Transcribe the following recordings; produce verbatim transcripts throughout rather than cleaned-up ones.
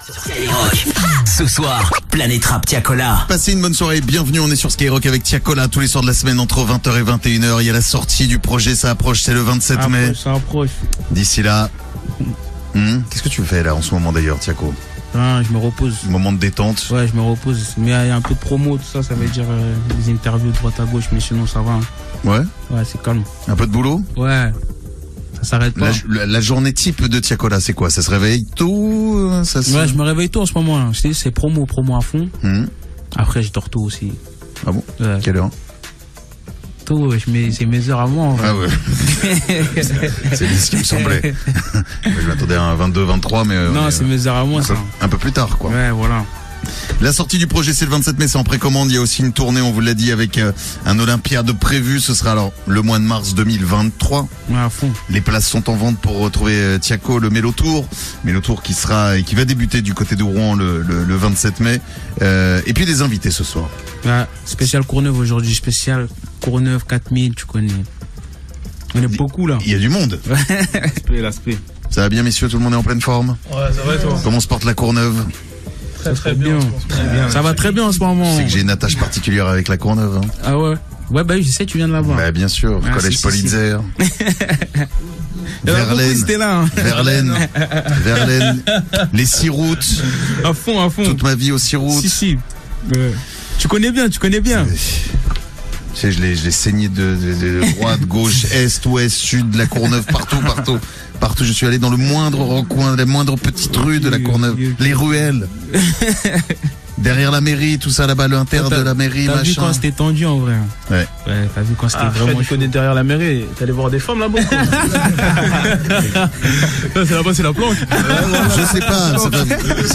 Skyrock. Ce soir, Planète Rap Tiakola. Passez une bonne soirée, bienvenue, on est sur Skyrock avec Tiakola tous les soirs de la semaine entre vingt heures et vingt et une heures. Il y a la sortie du projet, ça approche, c'est le vingt-sept approche, mai. Ça approche. D'ici là, hmm, qu'est-ce que tu fais là en ce moment d'ailleurs, Tiako? Ah, je me repose. Moment de détente. Ouais, je me repose. Mais il y a un peu de promo, tout ça, ça veut dire euh, des interviews de droite à gauche, mais sinon ça va. Hein. Ouais. Ouais, c'est calme. Un peu de boulot. Ouais. Ça s'arrête pas. La, la, la journée type de Tiakola, c'est quoi? Ça se réveille tôt ça se... Ouais, je me réveille tôt en ce moment. Là. Je te dis, c'est promo, promo à fond. Mmh. Après, je dors tôt aussi. Ah bon? Ouais. Quelle heure? Tôt, je mets, c'est mes heures à moi. En fait. Ah ouais. C'est ce qui me semblait. Je m'attendais à un vingt-deux, vingt-trois, mais... Euh, non, c'est euh, mes heures à moi, un ça. Peu, un peu plus tard, quoi. Ouais, voilà. La sortie du projet, c'est le vingt-sept mai, c'est en précommande. Il y a aussi une tournée, on vous l'a dit, avec euh, un Olympiade prévu. Ce sera alors le mois de mars deux mille vingt-trois. Ouais, à fond. Les places sont en vente pour retrouver euh, Tiako, le Mélo Tour. Mélo Tour qui sera et qui va débuter du côté de Rouen le, le, le vingt-sept mai. Euh, et puis des invités ce soir. Ouais, spécial Courneuve aujourd'hui, spécial Courneuve quatre mille, tu connais. On est beaucoup là. Il y a du monde. L'aspect, l'aspect. Ça va bien, messieurs, tout le monde est en pleine forme? Ouais, ça va et toi? Comment se porte la Courneuve? Très très bien. Très bien. Ça va très bien en ce moment. Je sais que j'ai une attache particulière avec la Courneuve. Hein. Ah ouais? Ouais, bah oui, je sais, tu viens de là-bas. Bah bien sûr, ah, collège si, Paul si, Hitzer. Verlaine. C'était là. Hein. Verlaine. Verlaine. Les six routes. À fond, à fond. Toute ma vie aux six routes. Si, si. Euh, tu connais bien, tu connais bien. Tu sais, je l'ai, je l'ai saigné de, de, de droite, gauche, est, ouest, sud, la Courneuve, partout, partout. Partout, je suis allé dans le moindre recoin, la moindre petite rue de la Courneuve. Les ruelles. Derrière la mairie, tout ça là-bas, l'inter de la mairie, t'as machin. T'as vu quand c'était tendu en vrai. Ouais. Ouais, t'as vu quand c'était ah, vraiment. Tu connais derrière la mairie, t'allais voir des femmes là-bas. C'est là-bas, c'est la planque. Je sais pas. Ça, fait...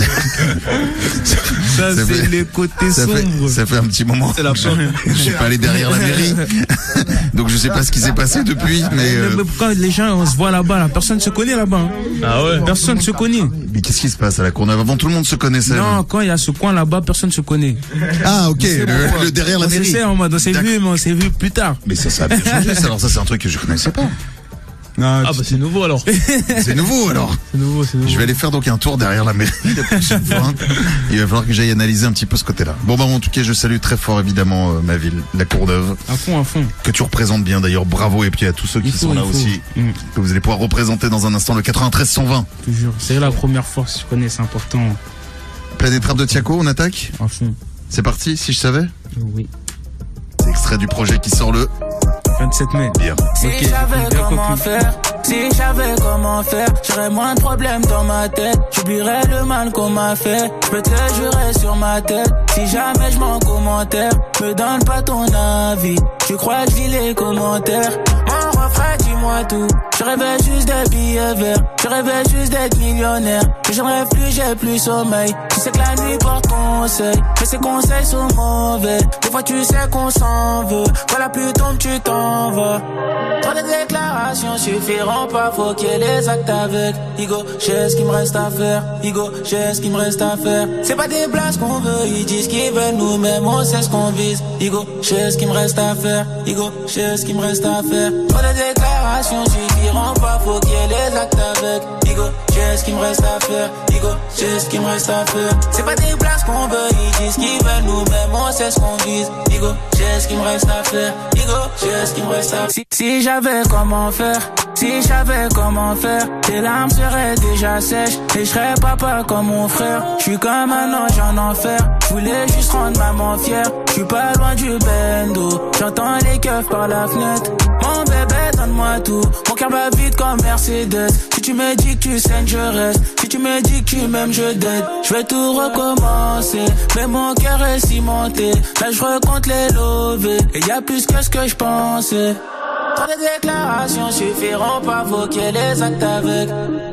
ça, ça c'est fait... les côtés ça sombres. Fait... Ça fait un petit moment. C'est la planque. Je suis pas allé derrière la mairie. Donc je sais pas ce qui s'est passé depuis, mais. Euh... mais quand les gens on se voit là-bas, là, personne se connaît là-bas. Hein. Ah ouais. Personne se connaît. Mais qu'est-ce qui se passe à la Courneuve? Avant tout le monde se connaissait. Non, là. quand il y a ce coin là-bas, personne se connaît. Ah ok, le, le derrière la on mairie. C'est en mode, on s'est vu, mais on s'est vu plus tard. Mais ça, ça a bien changé. Ça. Alors ça, c'est un truc que je connaissais pas. Non, ah bah c'est nouveau alors. C'est nouveau alors. C'est nouveau, c'est nouveau. Je vais aller faire donc un tour derrière la mairie la prochaine fois. Il va falloir que j'aille analyser un petit peu ce côté-là. Bon bah en tout cas je salue très fort évidemment euh, ma ville, la Courneuve. À fond, à fond. Que tu représentes bien d'ailleurs, bravo, et puis à tous ceux qui faut, sont là aussi, mmh. que vous allez pouvoir représenter dans un instant le quatre-vingt-treize cent vingt. Toujours, c'est la première fois, si je connais, c'est important. Planète Rap de Tiako, on attaque? À fond. C'est parti, si je savais? Oui. C'est extrait du projet qui sort le vingt-sept mai. Bien. Si okay. j'avais bien comment compris. faire, si j'avais comment faire, j'aurais moins de problèmes dans ma tête. J'oublierais le mal qu'on m'a fait. Je peux te jurer sur ma tête. Si jamais je m'en commentaire, me donne pas ton avis. Tu crois que je lis les commentaires? Mon refrain, dis-moi tout. Je rêvais juste des billets verts. Je rêvais juste d'être millionnaire. Mais j'en rêve plus, j'ai plus sommeil. Tu sais que la nuit porte conseil, mais ces conseils sont mauvais. Des fois tu sais qu'on s'en veut. Quand la pluie tombe, tu t'en vas. Trop de déclarations suffiront pas, faut qu'il y ait les actes avec. Igo, j'ai ce qu'il me reste à faire. Igo, j'ai ce qu'il me reste à faire. C'est pas des blagues qu'on veut, ils disent qu'ils veulent, nous-mêmes on sait ce qu'on vise. Igo, j'ai ce qu'il me reste à faire. Igo, j'ai ce qu'il me reste à faire. Trop de déclarations suffiront pas, faut qu'il y ait les actes avec. Igo, j'ai ce qu'il me reste à faire. Igo, j'ai ce qu'il me reste à faire. C'est pas des blagues qu'on veut, ils disent qu'ils veulent, nous-mêmes on sait ce qu'on vise. Igo, j'ai ce qu'il me reste à faire. Igo, j'ai ce qu'il me reste à faire. Si, si j'avais comment faire, si j'avais comment faire, tes larmes seraient déjà sèches et je serais papa comme mon frère. Je suis comme un ange en enfer, je voulais juste rendre maman fière. Je suis pas loin du bendo, j'entends les keufs par la fenêtre. Mon bébé, donne-moi tout, mon cœur bat vite comme Mercedes. Si tu me dis que tu saignes, je reste. Si tu me dis que tu m'aimes, je t'aide. Je vais tout recommencer, mais mon cœur est cimenté. Là je recompte les lovés, et y a plus que ce que je pensais. Trop de déclarations suffiront pas, faut qu'il y ait les actes avec.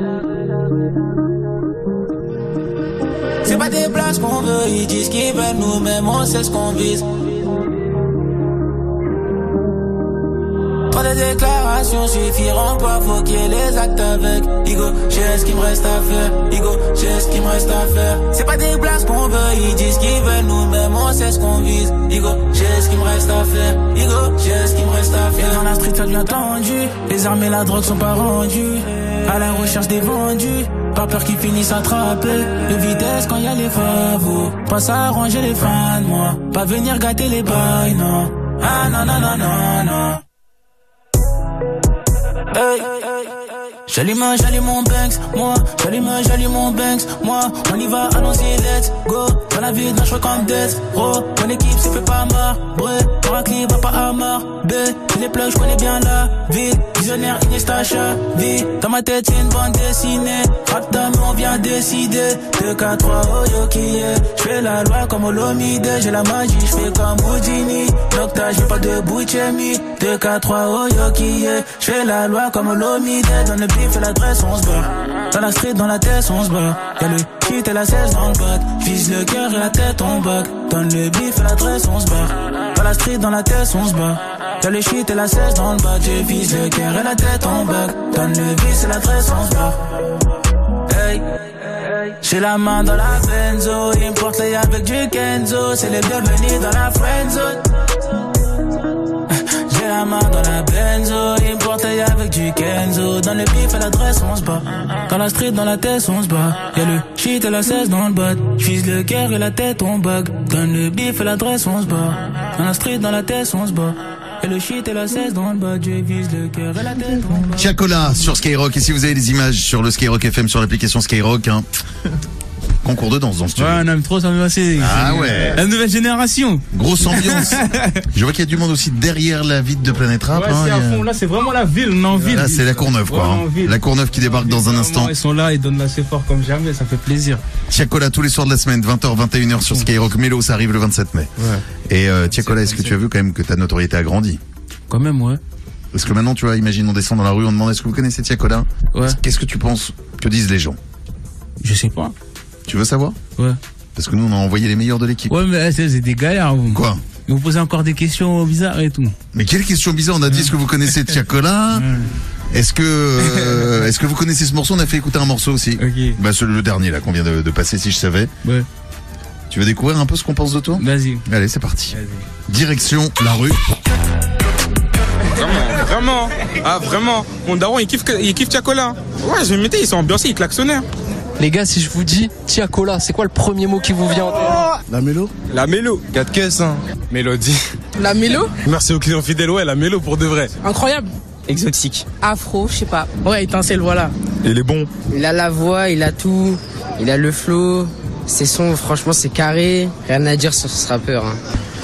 C'est pas des blagues qu'on veut, ils disent qu'ils veulent, nous-mêmes on sait ce qu'on vise. Trop de déclarations suffiront pas, faut qu'il y ait les actes avec. Igo, j'ai ce qu'il me reste à faire. Igo, j'ai ce qu'il me reste à faire. C'est pas des blagues qu'on veut, ils disent qu'ils veulent, nous-mêmes on on sait ce qu'on vise. Igo, j'ai ce qu'il me reste à faire. Igo, j'ai ce qu'il me reste à faire. Et dans la street, ça devient tendu. Les armes et la drogue sont pas rendues. À la recherche des vendus. Pas peur qu'ils finissent attrapés. De vitesse quand y a les favos. Pas s'arranger les fans, moi. Pas venir gâter les bails, non. Ah non, non, non, non, non. Hey. J'allume, j'allume mon Banks, moi. J'allume, j'allume mon Banks, moi. On y va, allons-y, let's go. Dans la vie, non, je comme Death, bro. Mon équipe s'est fait pas marre, bref. Pour un clip, va pas à marre, B. Les plugs, je connais bien la vie. Visionnaire, Iniesta, vie. Dans ma tête, c'est une bande dessinée. Rap mais on vient décider. deux, quatre, trois, oh yo, qui est. J'fais la loi comme Olomide. J'ai la magie, j'fais comme Houdini. Nocta, j'fais pas de Bouchemi. deux, quatre, trois, oh yo, qui est. J'fais la loi comme Olomide. Dans le bif et l'adresse, on se bat. Dans la street, dans la tête, on se bat. Y'a le shit et la seize dans le bat. J'vise le cœur et la tête, on back. Dans le bif et l'adresse, on se bat. Dans la street, dans la tête, on se bat. Y'a le shit et la seize dans le bat. Je vise le cœur et la tête, on back. Dans le bif et l'adresse, on se bat. Hey. J'ai la main dans la benzo. Il me porte l'œil avec du Kenzo. C'est les bienvenus dans la friendzone. J'ai la main dans la benzo. Il me porte l'œil avec du Kenzo. Dans le bif et l'adresse on se bat. Dans la street, dans la tête on se bat. Y'a le shit et la seize dans le bat. J'vise le cœur et la tête on bug. Dans le bif et l'adresse on se bat. Dans la street, dans la tête on se bat. Et le shit et la seize dans le bas, je vise le cœur et la tête en bas. Tiakola sur Skyrock. Et si vous avez des images sur le Skyrock F M, sur l'application Skyrock, hein, concours de danse dans ce studio. Ouais, on aime trop, ça me passer. Ah ouais. La nouvelle génération. Grosse ambiance. Je vois qu'il y a du monde aussi derrière la ville de Planète Rap. Ouais, hein, c'est à a... fond. Là, c'est vraiment la ville, on est en ville. Là, c'est la Courneuve, quoi. Ouais, hein. La Courneuve qui débarque dans un instant. Ils sont là, ils donnent l'assez fort comme jamais, ça fait plaisir. Tiakola tous les soirs de la semaine, vingt heures, vingt et une heures sur Skyrock. Mélo, ça arrive le vingt-sept mai. Ouais. Et euh, Tiakola, est-ce que tu as vu quand même que ta notoriété a grandi? Quand même, ouais. Parce que maintenant, tu vois, imagine, on descend dans la rue, on demande est-ce que vous connaissez Tiakola? Ouais. Qu'est-ce que tu penses que disent les gens? Je sais pas. Tu veux savoir? Ouais. Parce que nous, on a envoyé les meilleurs de l'équipe. Ouais, mais c'est c'est des galères, vous. Quoi? Vous vous posez encore des questions bizarres et tout. Mais quelle question bizarre? On a dit est-ce que vous connaissez Tiakola? Est-ce que euh, est-ce que vous connaissez ce morceau? On a fait écouter un morceau aussi. Ok. Bah ce, le dernier là qu'on vient de, de passer, si je savais. Ouais. Tu veux découvrir un peu ce qu'on pense de toi? Vas-y. Allez, c'est parti. Vas-y. Direction la rue. Vraiment, vraiment. Ah, vraiment. Mon daron, il kiffe, il kiffe Tiakola. Ouais, je me mettais, ils sont ambiancés, ils klaxonnaient. Les gars, si je vous dis Tiakola, c'est quoi le premier mot qui vous vient en tête? La mélo. La mélo. quatre caisses, hein. Mélodie. La mélo. Merci aux clients fidèles, ouais, la mélo pour de vrai. Incroyable. Exotique. Afro, je sais pas. Ouais, étincelle, voilà. Il est bon. Il a la voix, il a tout. Il a le flow. Ses sons, franchement, c'est carré. Rien à dire sur ce rappeur. Hein.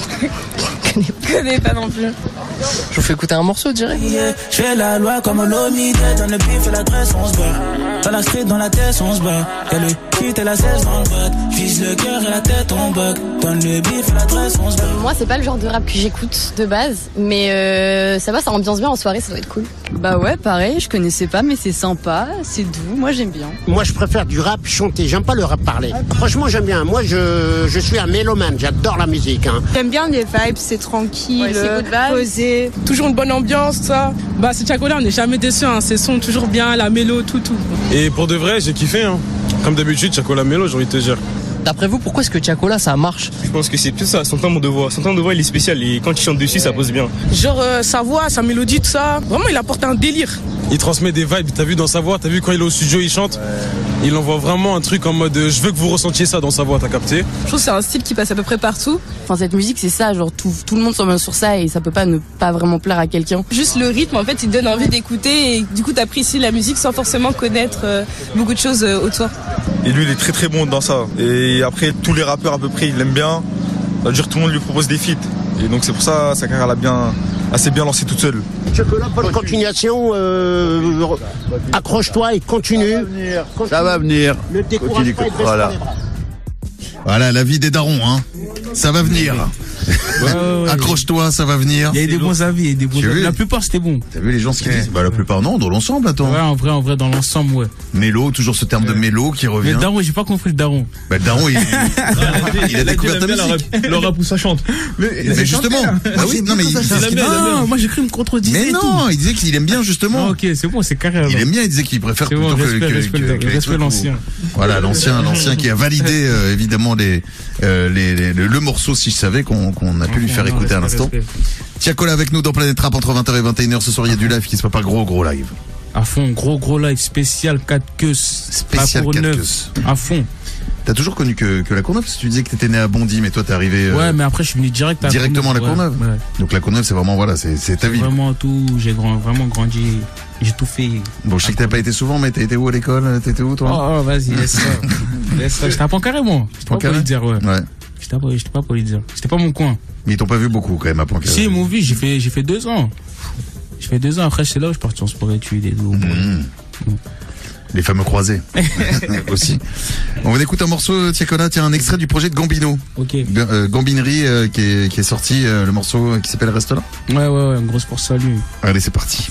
Je connais pas non plus. Je vous fais écouter un morceau direct. Yeah, je fais la loi comme Olomide. Dans le bif et l'adresse, on se bat. Dans la street, dans la tête, on se bat. Y'a le shit et la seize dans le bat. J'vise le cœur et la tête, on bug. Dans le bif et l'adresse, on se bat. Moi, c'est pas le genre de rap que j'écoute de base. Mais euh, ça va, ça ambiance bien en soirée, ça doit être cool. Bah ouais, pareil, je connaissais pas, mais c'est sympa, c'est doux. Moi, j'aime bien. Moi, je préfère du rap chanté. J'aime pas le rap parlé. Franchement, j'aime bien. Moi, je, je suis un mélomane. J'adore la musique. Hein. J'aime bien les vibes, c'est tranquille, Ouais, c'est good vibe. posé. Toujours une bonne ambiance, ça. Bah, c'est Tiakola, on n'est jamais déçus. Hein. Ses sons toujours bien, la mélo, tout, tout. Et pour de vrai, j'ai kiffé, hein. Comme d'habitude, Tiakola mélo, j'ai envie de te dire. D'après vous, pourquoi est-ce que Tiakola, ça marche? Je pense que c'est plus ça, son timbre de voix. Son timbre de voix, il est spécial et quand il chante dessus, ça pose bien. Genre, euh, sa voix, sa mélodie, tout ça. Vraiment, il apporte un délire. Il transmet des vibes, t'as vu dans sa voix, t'as vu quand il est au studio, il chante. Il envoie vraiment un truc en mode euh, je veux que vous ressentiez ça dans sa voix, t'as capté? Je trouve que c'est un style qui passe à peu près partout. Enfin, cette musique, c'est ça, genre tout, tout le monde s'en met sur ça et ça peut pas ne pas vraiment plaire à quelqu'un. Juste le rythme, en fait, il donne envie d'écouter et du coup, t'apprécies la musique sans forcément connaître euh, beaucoup de choses euh, autour. Et lui, il est très très bon dans ça. Et après, tous les rappeurs à peu près, il l'aime bien. Ça veut dire que tout le monde lui propose des feats. Et donc c'est pour ça sa carrière a bien, assez bien lancé toute seule. Tiakola, bonne continuation. Euh, accroche-toi et continue. Ça va venir. Ne décourage pas et reste Voilà. dans les bras. Voilà, la vie des darons, hein. Ça va venir. Ouais, ouais, ouais. Accroche-toi, ça va venir. Il y a eu des bons avis, et des bons Tu as avis. vu La plupart, c'était bon. T'as vu les gens ce qu'ils Ouais. disent? Bah la plupart non, dans l'ensemble, attends. Ouais, en vrai, en vrai, dans l'ensemble, ouais. Mélo, toujours ce terme de mélo qui Mais revient. le daron, j'ai pas compris le daron. Bah le daron, il, il a découvert ta musique. Le rap où ça chante. Mais justement, ah oui, non mais il, Il aime bien, il aime bien. Ah, moi, j'ai cru me contredire. mais non, il disait qu'il aime bien justement. Ah, ok, c'est bon, c'est carré. Il alors. aime bien, il disait qu'il préfère C'est plutôt bon, que, respect, que, respect, que- le- que les respect trucs où- l'ancien. Voilà, l'ancien, l'ancien qui a validé euh, évidemment les euh, les, les, le, le morceau Si je savais qu'on qu'on a pu lui faire non, écouter à respect, l'instant. respect. Tiakola avec nous dans Planète Rap entre vingt heures et vingt et une heures. Ce soir il y a du live qui se prépare, gros gros live. À fond, gros gros live spécial quatre queues. Spécial La quatre Courneuve, queues. à fond. T'as toujours connu que, que la Courneuve, parce que tu disais que t'étais né à Bondy, mais toi t'es arrivé euh, Ouais, mais après je suis venu direct à directement à la Courneuve. Ouais, ouais. Donc la Courneuve c'est vraiment, voilà, c'est c'est ta vie. Vraiment tout, j'ai grand, vraiment grandi, j'ai tout fait. Bon, je sais que t'as pas été souvent, mais t'as été où à l'école? T'étais où toi? Oh, oh vas-y, laisse ça. Laisse ça, je t'apprends carrément. Je t'ai pas pour le dire, ouais. Ouais. Je t'ai pas, je t'ai pas pour le dire. C'était pas mon coin. Mais ils t'ont pas vu beaucoup quand même à Poincaré. Si, ils m'ont vu, j'ai fait, j'ai fait deux ans. J'ai fait deux ans, après c'est là où je suis parti en sport études et tout. Mmh. Mmh. Les fameux croisés aussi. On écoute un morceau, Tiakola, tiens, un extrait du projet de Gambino. Ok. Euh, Gambinerie euh, qui, est, qui est sorti, euh, le morceau qui s'appelle Reste là. Ouais, ouais, ouais, grosse pour salut. Allez, c'est parti.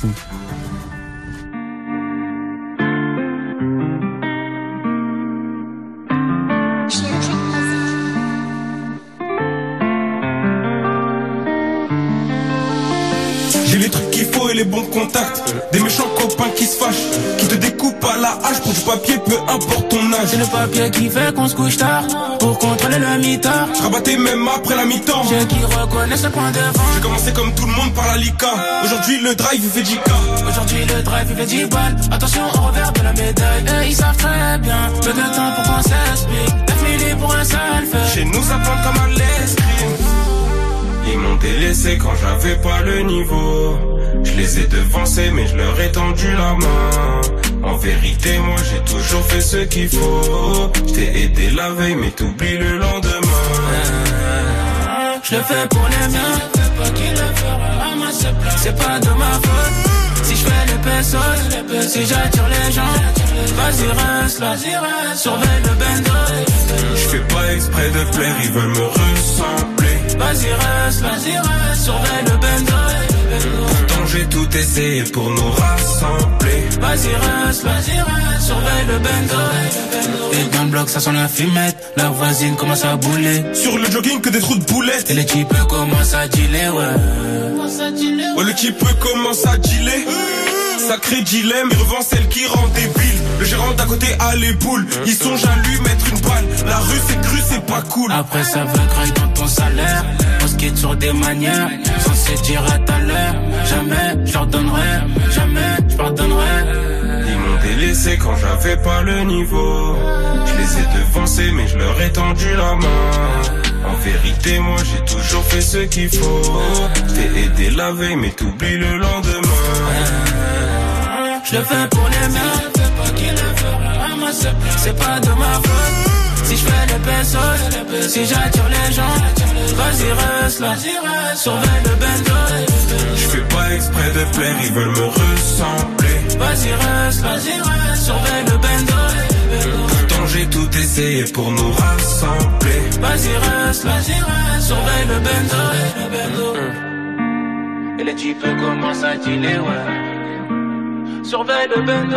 J'ai les trucs qu'il faut et les bons contacts. Des méchants copains qui se fâchent, qui te découpent à la hache pour du papier, peu importe ton âge. C'est le papier qui fait qu'on se couche tard, pour contrôler le mitard. Je rabattais même après la mi-temps. Ceux qui reconnaissent le point de vente. J'ai commencé comme tout le monde par la Lika. Aujourd'hui le drive il fait dix K. Aujourd'hui le drive il fait dix balles. Attention au revers de la médaille. Et ils savent très bien, peu de temps pour qu'on s'explique. neuf mille pour un seul fait. Chez nous ça plante comme à l'escrime. Ils m'ont délaissé quand j'avais pas le niveau. Je les ai devancés mais je leur ai tendu la main. En vérité moi j'ai toujours fait ce qu'il faut. Je t'ai aidé la veille mais t'oublies le lendemain. Je le fais pour les miens. Pas qui le fera à ma seule place. C'est pas de ma faute si je fais les pesos, si j'attire les gens. Vas-y reste là, surveille le bendo. Je fais pas exprès de plaire, ils veulent me ressembler. Vas-y reste là, surveille le bendo. Pourtant j'ai tout essayé pour nous rassembler. Vas-y reste là, surveille le bendo. Et dans le bloc ça sent la fumette, la voisine commence à bouler. Sur le jogging que des trous de boulettes. Et les types commencent à dealer, ouais. Ouais, le type commence à dealer. Sacré dilemme, il revend celle qui rend débile. Le gérant d'à côté a les boules. Ils songent à lui mettre une balle. La rue c'est cru, c'est pas cool. Après ça veut graille dans ton salaire. On se quitte sur des manières, sans se dire à tout à l'heure. Jamais je leur donnerai, jamais je pardonnerai. Ils m'ont délaissé quand j'avais pas le niveau. Je les ai devancés mais je leur ai tendu la main. En vérité moi j'ai toujours fait ce qu'il faut. T'ai aidé la veille mais t'oublies le lendemain. Je le fais pour les miens. Pas qui le fera à ma seule place. C'est pas de ma faute si je fais les pesos, si j'attire les gens. Vas-y reste là, surveille le bendo. Je fais pas exprès de plaire, ils veulent me ressembler. Vas-y reste là, surveille le bendo. Pourtant j'ai tout essayé pour nous rassembler. Vas-y reste là, surveille le bendo. Et les types commencent à dealer, ouais. Surveille le bendo.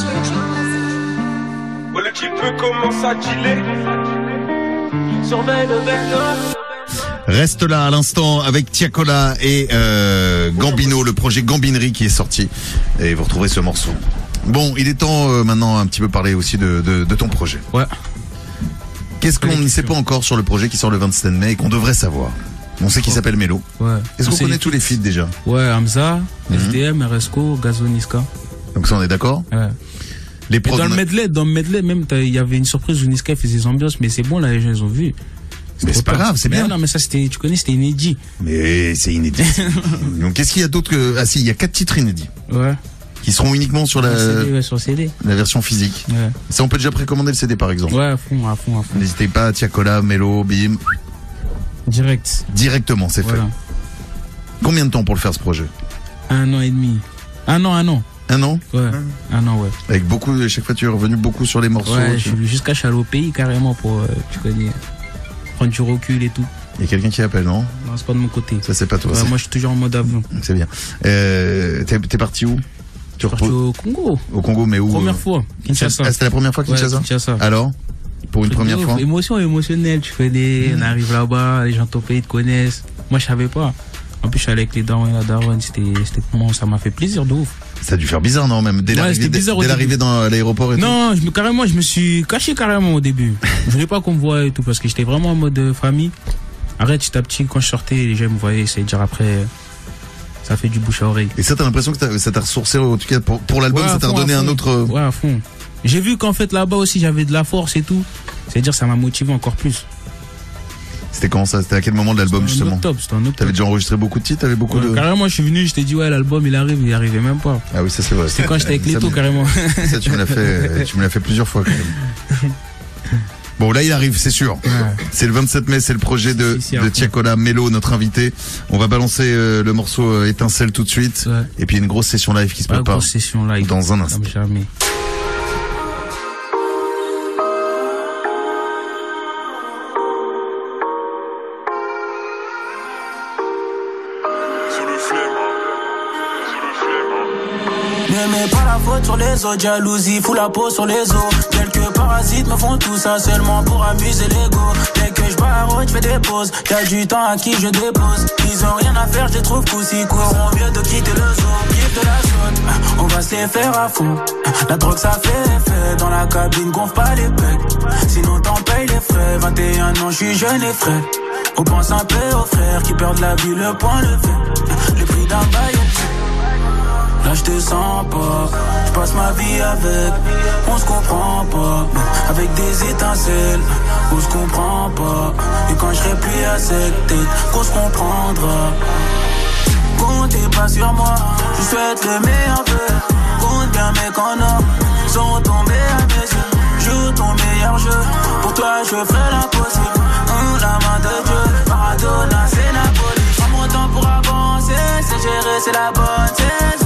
Ouais, le type commence à dealer. Surveille le bendo. Reste là à l'instant avec Tiakola et euh, Gambino, le projet Gambinerie qui est sorti. Et vous retrouverez ce morceau. Bon, il est temps euh, maintenant un petit peu parler aussi de, de, de ton projet. Ouais. Qu'est-ce qu'on ne sait pas encore sur le projet qui sort le vingt-sept mai et qu'on devrait savoir? On sait qu'il s'appelle Mélo. Ouais. Est-ce qu'on connaît tous les feats déjà? Ouais, Hamza, mm-hmm. S D M, R S C O, Gazo, Niska. Donc ça on est d'accord? Ouais. Les et dans le medley, dans le medley même, il y avait une surprise où Niska faisait des ambiances, mais c'est bon là, les gens ils ont vu. Mais c'est pas grave, c'est bien. Non, mais ça c'était, tu connais, c'était inédit. Mais c'est inédit. Donc qu'est-ce qu'il y a d'autre que... Ah si, il y a quatre titres inédits. Ouais. Qui seront uniquement sur la... C D, ouais, sur C D. La version physique. Ouais. Ça on peut déjà précommander le C D par exemple. Ouais, à fond, à fond, à fond. N'hésitez pas, Tiakola, Mélo, bim. Direct. Directement, c'est voilà. fait. Combien de temps pour le faire ce projet? Un an et demi. Un an, un an. Un an? Ouais, un an, ouais. Avec beaucoup, chaque fois tu es revenu beaucoup sur les morceaux. Ouais, tu... je suis jusqu'à Chalo Pays carrément pour, euh, tu connais, prendre du recul et tout. Il y a quelqu'un qui appelle, non? Non, c'est pas de mon côté. Ça c'est pas toi. Ouais, moi je suis toujours en mode avion. C'est bien. Euh, t'es, t'es parti où? Tu parti au Congo. Au Congo, mais où? Première fois, Kinshasa. Ah, c'était la première fois Kinshasa? Ouais, Kinshasa. Alors? Pour une première fois? Émotion émotionnelle, tu connais, mmh. On arrive là-bas, les gens de ton pays te connaissent. Moi je savais pas. En plus, je suis allé avec les darons et la daronne. C'était, c'était comment, ça m'a fait plaisir de ouf. Ça a dû faire bizarre, non, même dès Ouais, l'arrivée, c'était bizarre dès au l'arrivée début. dans l'aéroport et tout. Non, je me, carrément, je me suis caché carrément au début. Je voulais pas qu'on me voie et tout parce que j'étais vraiment en mode euh, famille. Arrête, petit à petit, quand je sortais, les gens me voyaient, c'est-à-dire après, ça fait du bouche à oreille. Et ça, t'as l'impression que t'as- ça t'a ressourcé, en tout cas, pour, pour l'album, Ouais, à ça t'a fond, redonné à un fond. autre. Ouais, à fond. J'ai vu qu'en fait là-bas aussi j'avais de la force et tout. C'est-à-dire ça m'a motivé encore plus. C'était quand ça? C'était à quel moment de l'album, C'était en justement? octobre, c'était en octobre. T'avais déjà enregistré beaucoup de titres, t'avais beaucoup Ouais, de. Carrément, je suis venu, je t'ai dit ouais l'album il arrive, il arrivait même pas. Ah oui, ça c'est vrai. C'était quand j'étais avec Ça, Leto mais- carrément. Ça, tu me l'as fait, tu me l'as fait plusieurs fois, quand même. Bon, là, il arrive, c'est sûr. C'est le vingt-sept mai, c'est le projet de, de Tiakola Mello, notre invité. On va balancer euh, le morceau euh, Étincelle tout de suite. Et puis une grosse session live qui se Ouais, prépare. grosse session live. Dans un instant. Comme jamais. Ne mets pas la faute sur les autres, jalousie, fous la peau sur les os. Quelques parasites me font tout ça seulement pour amuser l'ego. Dès que je barre, je fais des pauses. T'as du temps à qui je dépose. Ils ont rien à faire, je les trouve coussi. Courront mieux de quitter le zoo. Kiffe de la zone, on va se les faire à fond. La drogue ça fait effet. Dans la cabine, gonfle pas les pecs. Sinon t'en payes les frais. vingt et un ans, je suis jeune et frais. On pense un peu aux frères qui perdent la vie, le point levé. Le prix d'un bail. Là je te sens pas, je passe ma vie avec, on se comprend pas, avec des étincelles, on se comprend pas, et quand je serai plus à cette tête, qu'on se comprendra. Comptez pas sur moi, je souhaite le meilleur vœu, compte bien mes canards, sont tombés à mes yeux, joue ton meilleur jeu, pour toi je ferai l'impossible, hum, la main de Dieu, Maradona c'est Napoli, je prends mon temps pour avancer, c'est gérer c'est la bonne saison.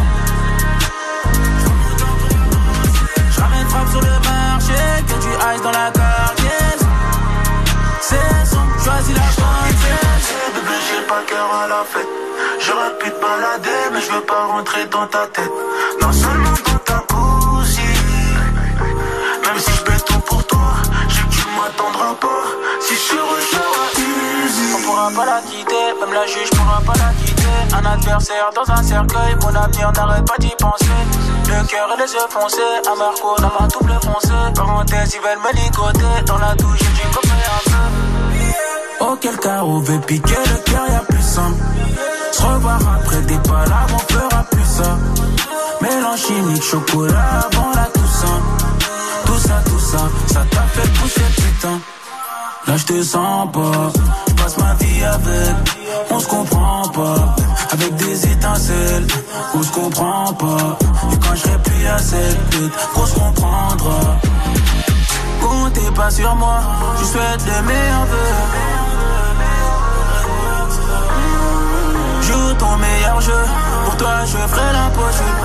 Frappe sur le marché, que tu ailles dans la cargaison. Saison, choisis la bonne saison. Bébé, j'ai pas le cœur à la fête. J'aurais pu te balader, mais je veux pas rentrer dans ta tête. Non seulement dans ta cousine. Même si je paie tout pour toi, je sais que tu m'attendras pas. Si je ressors à usine, on pourra pas la quitter, même la juge pourra pas la quitter. Un adversaire dans un cercueil, mon avenir n'arrête pas d'y penser. Le cœur et les yeux foncés, un Marco dans ma double foncée. Parenthèse, ils veulent me ligoter, dans la douche j'ai dû coffrer un peu. Auquel cas on veut piquer le cœur, y'a plus simple. Se revoir après des palabres, on fera plus ça. Mélange chimique, chocolat avant la Toussaint. Tout ça, tout ça, ça t'a fait pousser putain. Là je te sens pas, je passe ma vie avec, on se comprend pas. Avec des étincelles, on se comprend pas. Et quand je serai plus à cette tête, qu'on se comprendra. Comptez pas sur moi, je souhaite le meilleur vœu. Joue ton meilleur jeu, pour toi je ferai l'impossible.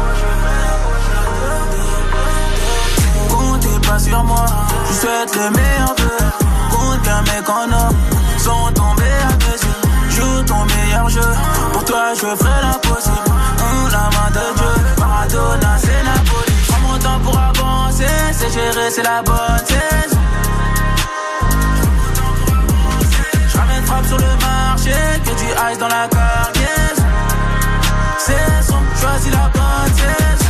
Comptez pas sur moi, je souhaite le meilleur vœu. Compte bien mes canards, sont tombés à mes yeux. Joue ton meilleur jeu, pour toi je ferai l'impossible. Hum, la main de Dieu, Maradona c'est Napoli. Je prends mon temps pour avancer, c'est gérer c'est la bonne saison. Je ramène frappe sur le marché, que tu ailles dans la cargaison. Saison, choisis la bonne saison.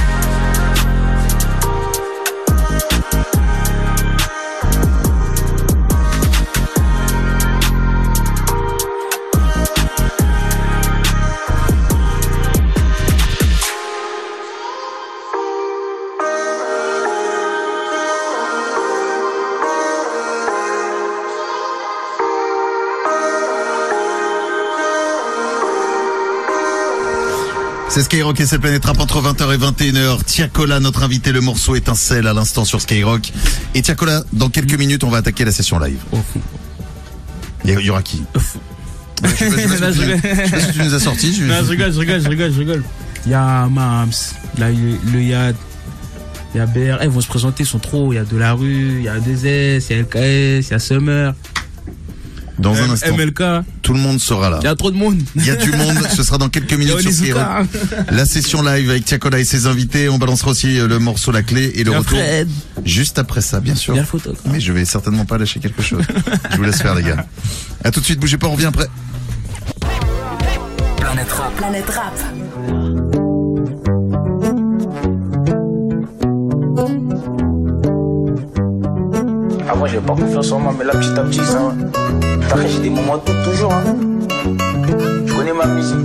C'est Skyrock et c'est Planète Rap entre vingt heures et vingt et une heures. Tiakola, notre invité, le morceau Étincelle à l'instant sur Skyrock. Et Tiakola, dans quelques minutes, on va attaquer la session live. Il y, y aura qui? Je sais pas, je sais pas, je sais pas, je sais pas si tu nous as sorti. Je... Non, je rigole, je rigole, je rigole, je rigole. Il y a Mams, là, le Yad, il y a B R. Eh, ils vont se présenter, ils sont trop. Il y a De La Rue, il y a deux S, il y a L K S, il y a Summer. Dans un instant, M L K. Tout le monde sera là. Il y a trop de monde. Il y a du monde. Ce sera dans quelques minutes sur Skyrock. La session live avec Tiakola et ses invités. On balancera aussi le morceau La Clé et le retour. Fred. Juste après ça, bien sûr. Il y a le photo. Mais je vais certainement pas lâcher quelque chose. Je vous laisse faire, les gars. À tout de suite. Bougez pas. On revient après. Planète Rap. Planète Rap. Ah, moi j'ai pas confiance en moi, mais là petit à petit ça va. T'as j'ai des moments de doute toujours, hein. Je connais ma musique.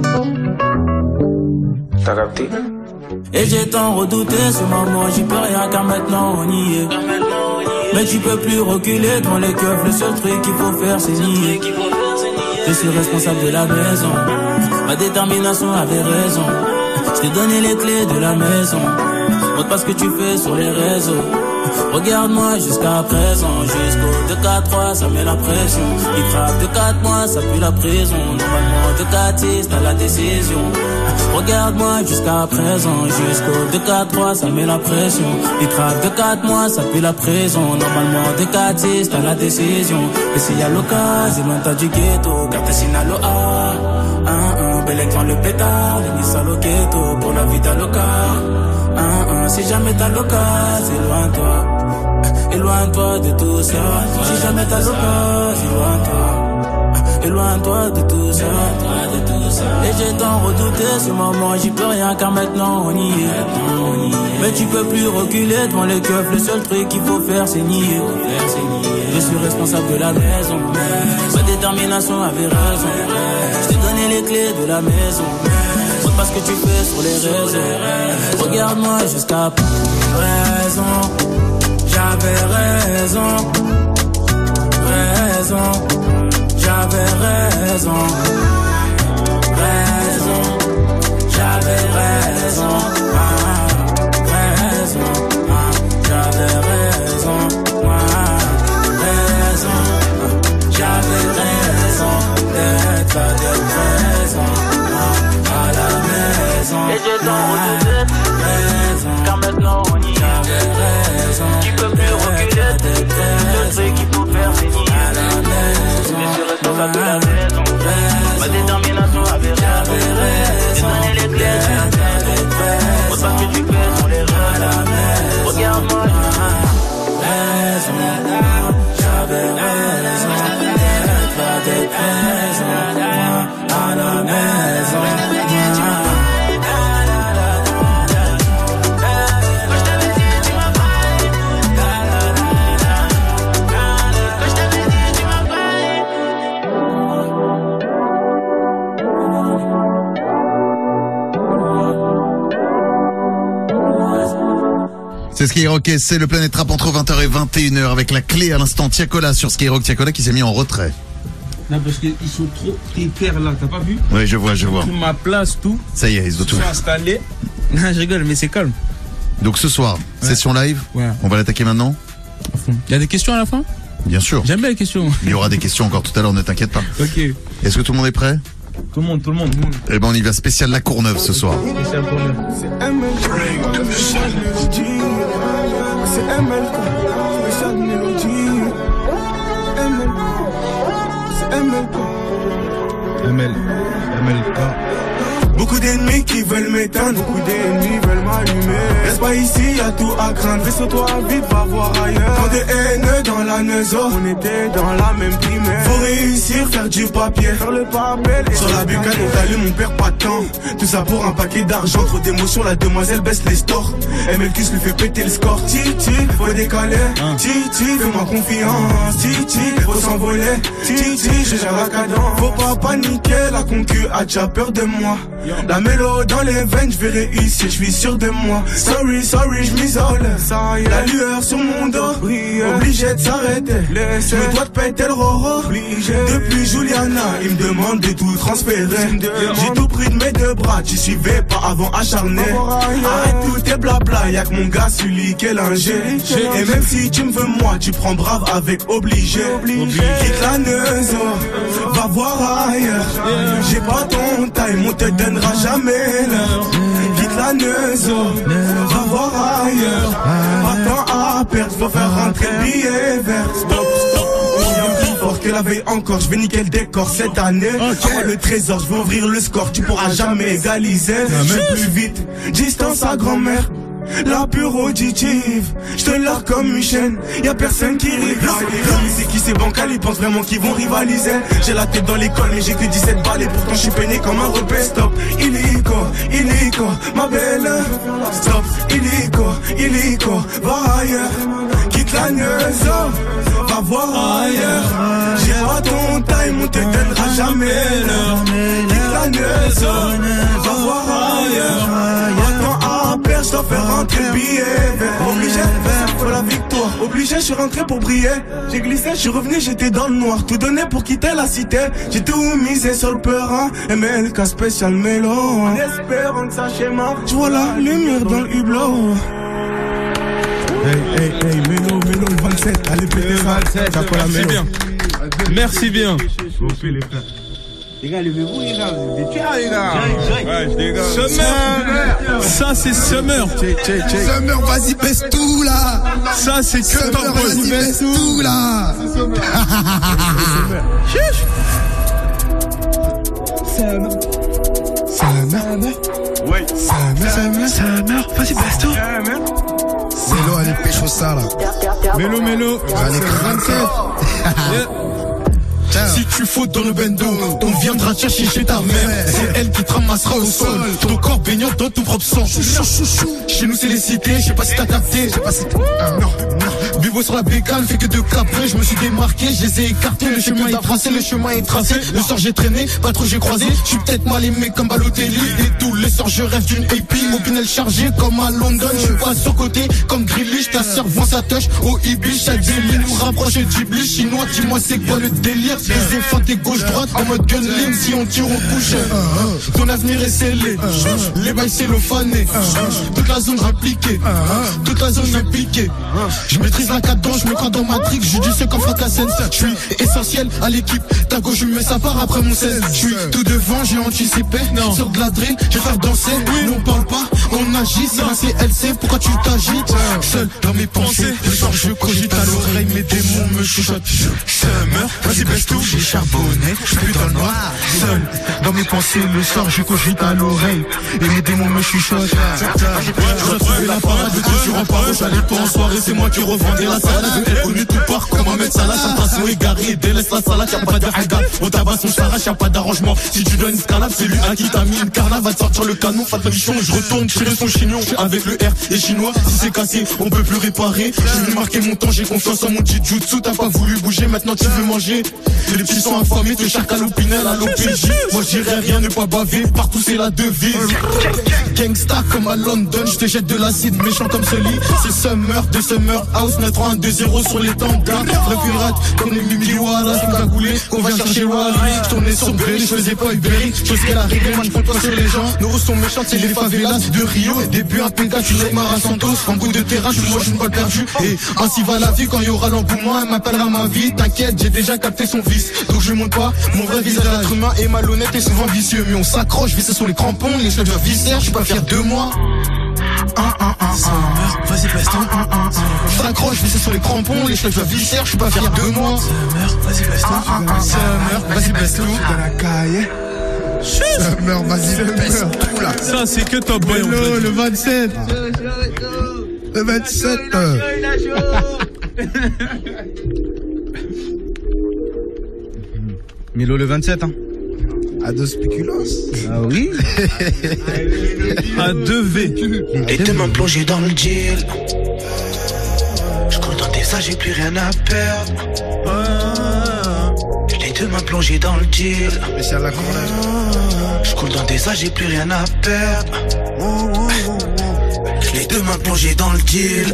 T'as capté? Et j'ai tant redouté ce moment, j'y peux rien car maintenant on y est. Mais tu peux plus reculer devant les keufs, le seul truc qu'il faut faire c'est nier. Je suis responsable de la maison, ma détermination avait raison. Je t'ai donné les clés de la maison, montre pas ce que tu fais sur les réseaux. Regarde-moi jusqu'à présent, jusqu'au deux quatre trois ça met la pression. Il frappe de quatre mois, ça pue la prison. Normalement de quatre six t'as la décision. Regarde-moi jusqu'à présent, jusqu'au deux quatre trois ça met la pression. Il frappe de quatre mois, ça pue la prison. Normalement de quatre six t'as la décision. Et s'il y a l'occasion, loin t'as du ghetto, car t'es Sinaloa. Un, un, bel exemple le pétard, les Nissan au ghetto, pour la vie d'Aloca. Un, un, si jamais t'as l'occasion, éloigne-toi. Éloigne-toi de tout ça. Si jamais t'as l'occasion, éloigne-toi. Éloigne-toi de tout ça. Et j'ai tant redouté ce moment, j'y peux rien car maintenant on y est. Mais tu peux plus reculer devant les keufs, le seul truc qu'il faut faire c'est nier. Je suis responsable de la maison, ma détermination avait raison. Je t'ai donné les clés de la maison, montre pas ce que tu fais sur les réseaux. Regarde-moi jusqu'à présent. J'avais raison, raison, j'avais raison, raison, j'avais raison, ah, raison, ah, j'avais raison, ah, raison, ah, j'avais raison, d'être là, d'être raison, ah, à la maison. Et j'ai tant redouté, raison, car maintenant on y est. Tu peux plus reculer, le truc qu'il faut faire c'est nier. Je suis responsable de la maison, ma détermination avait raison. J'ai donné les clés, montre pas ce que tu fais sur les réseaux. Regarde-moi, raison, j'avais raison. D'être là, d'être raison, à la maison. C'est Skyrock et c'est le Planète Rap entre vingt heures et vingt et une heures avec la clé à l'instant Tiakola sur Skyrock. Tiakola qui s'est mis en retrait. Non, parce qu'ils sont trop hyper là, t'as pas vu? Oui, je vois, je vois. Tout ma place, tout. Ça y est, ils sont tous installés. Non, je rigole, mais c'est calme. Donc ce soir, ouais. Session live. Ouais. On va l'attaquer maintenant. Il y a des questions à la fin? Bien sûr. J'aime bien les questions. Il y aura des questions encore tout à l'heure, ne t'inquiète pas. Ok. Est-ce que tout le monde est prêt? Tout le monde, tout le monde, tout le monde. Eh ben on y va, spécial La Courneuve ce soir. Spécial Courneuve. C'est M L K, spécial mélodie. C'est M L K, spécial mélodie. M L K, c'est M L K. M L, M L K. Beaucoup d'ennemis qui veulent m'éteindre, beaucoup d'ennemis veulent m'allumer. Reste pas ici, y'a tout à craindre. Vaisseau-toi vite, va voir ailleurs. Quand de haine dans la neuzo, on était dans la même primaire. Faut réussir, faire du papier, faire le papier. Sur la bucane, on t'allume, on perd pas de temps. Tout ça pour un paquet d'argent, trop d'émotions, la demoiselle baisse les stores. M L Q lui fait péter le score. Titi, faut décaler. Titi, fais-moi confiance. Titi, faut s'envoler. Titi, je gère la cadence. Faut pas paniquer, la concu a déjà peur de moi. La mélo dans les veines, je vais réussir, je suis sûr de moi. Sorry, sorry, je m'isole. La lueur sur mon dos, obligé de s'arrêter. Je me dois de péter le roro. Depuis Juliana, il me demande de tout transférer. J'ai tout pris de mes deux bras, tu suivais pas avant acharné. Arrête tout tes blabla, y'a que mon gars Sully qui est l'ingé. Et même si tu me veux moi, tu prends brave avec obligé. Quitte la neuzo, va voir ailleurs. J'ai pas ton time, on te donnera jamais l'heure. Quitte la neuzo, va voir ailleurs. Pas temps à perdre, faut faire rentrer le billet vert. Stop, stop, on vient plus fort que la veille encore. Je vais niquer le décor cette année. Envoie le trésor, je vais ouvrir le score. Tu pourras jamais égaliser. Je vais plus vite, distance à grand-mère. La pure auditive, je te largue comme une chaîne. Y'a personne qui rigole. La musique qui c'est bancal, ils pensent vraiment qu'ils vont rivaliser. J'ai la tête dans l'école mais j'ai que dix-sept balles et pourtant je suis peiné comme un repère. Stop, illico, illico, ma belle. Stop, illico, illico, va ailleurs. Quitte la neuse, va voir ailleurs. J'ai pas ton time, on te donnera jamais l'heure. Quitte la neuse, va voir ailleurs. Attends à perdre, je dois faire rentrer le billet. Obligé, pour la victoire. Obligé, je suis rentré pour briller. J'ai glissé, je suis revenu, j'étais dans le noir. Tout donné pour quitter la cité. J'ai tout misé sur le peur. M L K spécial mélo. En espérant que ça schéma. Je vois la lumière dans le hublot. Hey, hey, hey, Mélo, Mélo, le vingt-sept. Allez, pétez ça. Ça colle à Mélo. Merci bien. Merci bien. Les gars, levez-vous, les gars. Vous êtes des tueurs, les gars. Ouais, les gars. Summer. Ça, c'est Summer. Summer, vas-y, baisse tout, là. Ça, c'est que ton vas-y, baisse tout, là. Summer. Summer. Ouais. Summer. Summer. Summer. Vas-y, baisse tout. Mélo, allez, pécho ça, là. Mélo, Mélo. Allez, vingt-sept. Si tu fautes dans le bendo, on viendra te chercher chez ta mère. C'est elle qui te ramassera au sol. Ton corps baignant dans ton propre sang. Chez nous c'est les cités, je sais pas si t'as capté. Non, non. Bibo sur la bécane, fait que de caprer. Je me suis démarqué, je les ai écartés. Le chemin est tracé, le chemin est tracé. Le sort j'ai traîné, pas trop j'ai croisé. Je suis peut-être mal aimé comme Balotelli. Et tous les sorts je rêve d'une A P. Au Pinel chargé comme à London. Je suis pas surcoté comme Grealish. Ta servant sa touche au Ibish. Chaque délire nous rapproche d'Iblis. Chinois, dis-moi c'est quoi le délire. Les effets des gauche-droite en mode gunling. Si on tire on couche. Ton avenir est scellé. Les bails cellophanés. Toute la zone appliquée. Toute la zone impliquée. Je maîtrise la cadence, je me crois dans Matrix. Judicieux comme Fracassens. Je suis essentiel à l'équipe. Ta gauche je mets sa part après mon seize. Je suis tout devant, j'ai anticipé. Sur de la drill, je vais faire danser. Nous on parle pas, on agit. C'est un C L C, pourquoi tu t'agites? Seul dans mes pensées, le soir je cogite à l'oreille. Mes démons me chuchotent. Summer, vas-y baisse tout. J'ai charbonné, je suis dans le noir. Seul dans mes pensées, le soir je cogite à l'oreille. Et mes démons me chuchotent. Je retrouve la parade, de toujours en parole. J'allais pas en soirée, c'est moi qui revendais la salade. Elle connaît tout part comme Ahmed Salah. Sa façon égarée, délaisse la salade. Y'a pas de haga, on tabasse, on s'arrache, y'a pas d'arrangement. Si tu donnes une escalade, c'est lui à qui t'a mis une carna. Va te sortir le canon, fat la bichon. Je retourne tirer son chignon. Avec le R et chinois, si c'est cassé, on peut plus réparer. Je veux marquer mon temps, j'ai confiance en mon jitsu. T'as pas voulu bouger, maintenant tu veux manger. Et les petits sont affamés, te charquent à l'opinel, à l'O P J. Moi j'irai rien, ne pas baver, partout c'est la devise. Gangsta comme à London, je te jette de l'acide, méchant comme Sully. C'est Summer, de Summer House, neuf trois un deux zéro sur les tangas. Vrai pirate, comme les Mimiwala, c'est cagoulé, qu'on vient chercher Wally. Je tournais sur Berry, je faisais pas Uber, chose qu'elle a réglé, moi je compte pas sur les gens. Nos sont méchants, c'est les favelas de Rio. Début un P K, tu Neymar à Santos, en bout de terrain, je moi je une balle perdue. Et ainsi va la vie quand il y aura l'engouement, elle m'appellera ma vie. T'inquiète, j'ai déjà capté son vice, donc je monte pas. Mon vrai visage d'être humain est malhonnête et souvent vicieux. Mais on s'accroche, vissé sur les crampons, les cheveux de viscères, je suis pas fier de moi. Un, un, un, un. Vas-y, baisse ton un, un, un. Je s'accroche, vissé sur les crampons, les cheveux de viscères, je suis pas fier de moi. Vas-y, baisse ton un, un, un. Summer, vas-y, baisse tout. Dans la caille. Summer, vas-y, baisse tout là. Ça, c'est que top boy. Mélo, le vingt-sept. Le vingt-sept. Mélo, le vingt-sept, hein. À deux spéculos. Ah oui. À deux V. Les deux mains plongées dans le deal. Je cours dans tes ça, j'ai plus rien à perdre. Les deux mains plongées dans le deal. Je cours dans tes ça, j'ai plus rien à perdre. Les deux mains plongées dans le deal.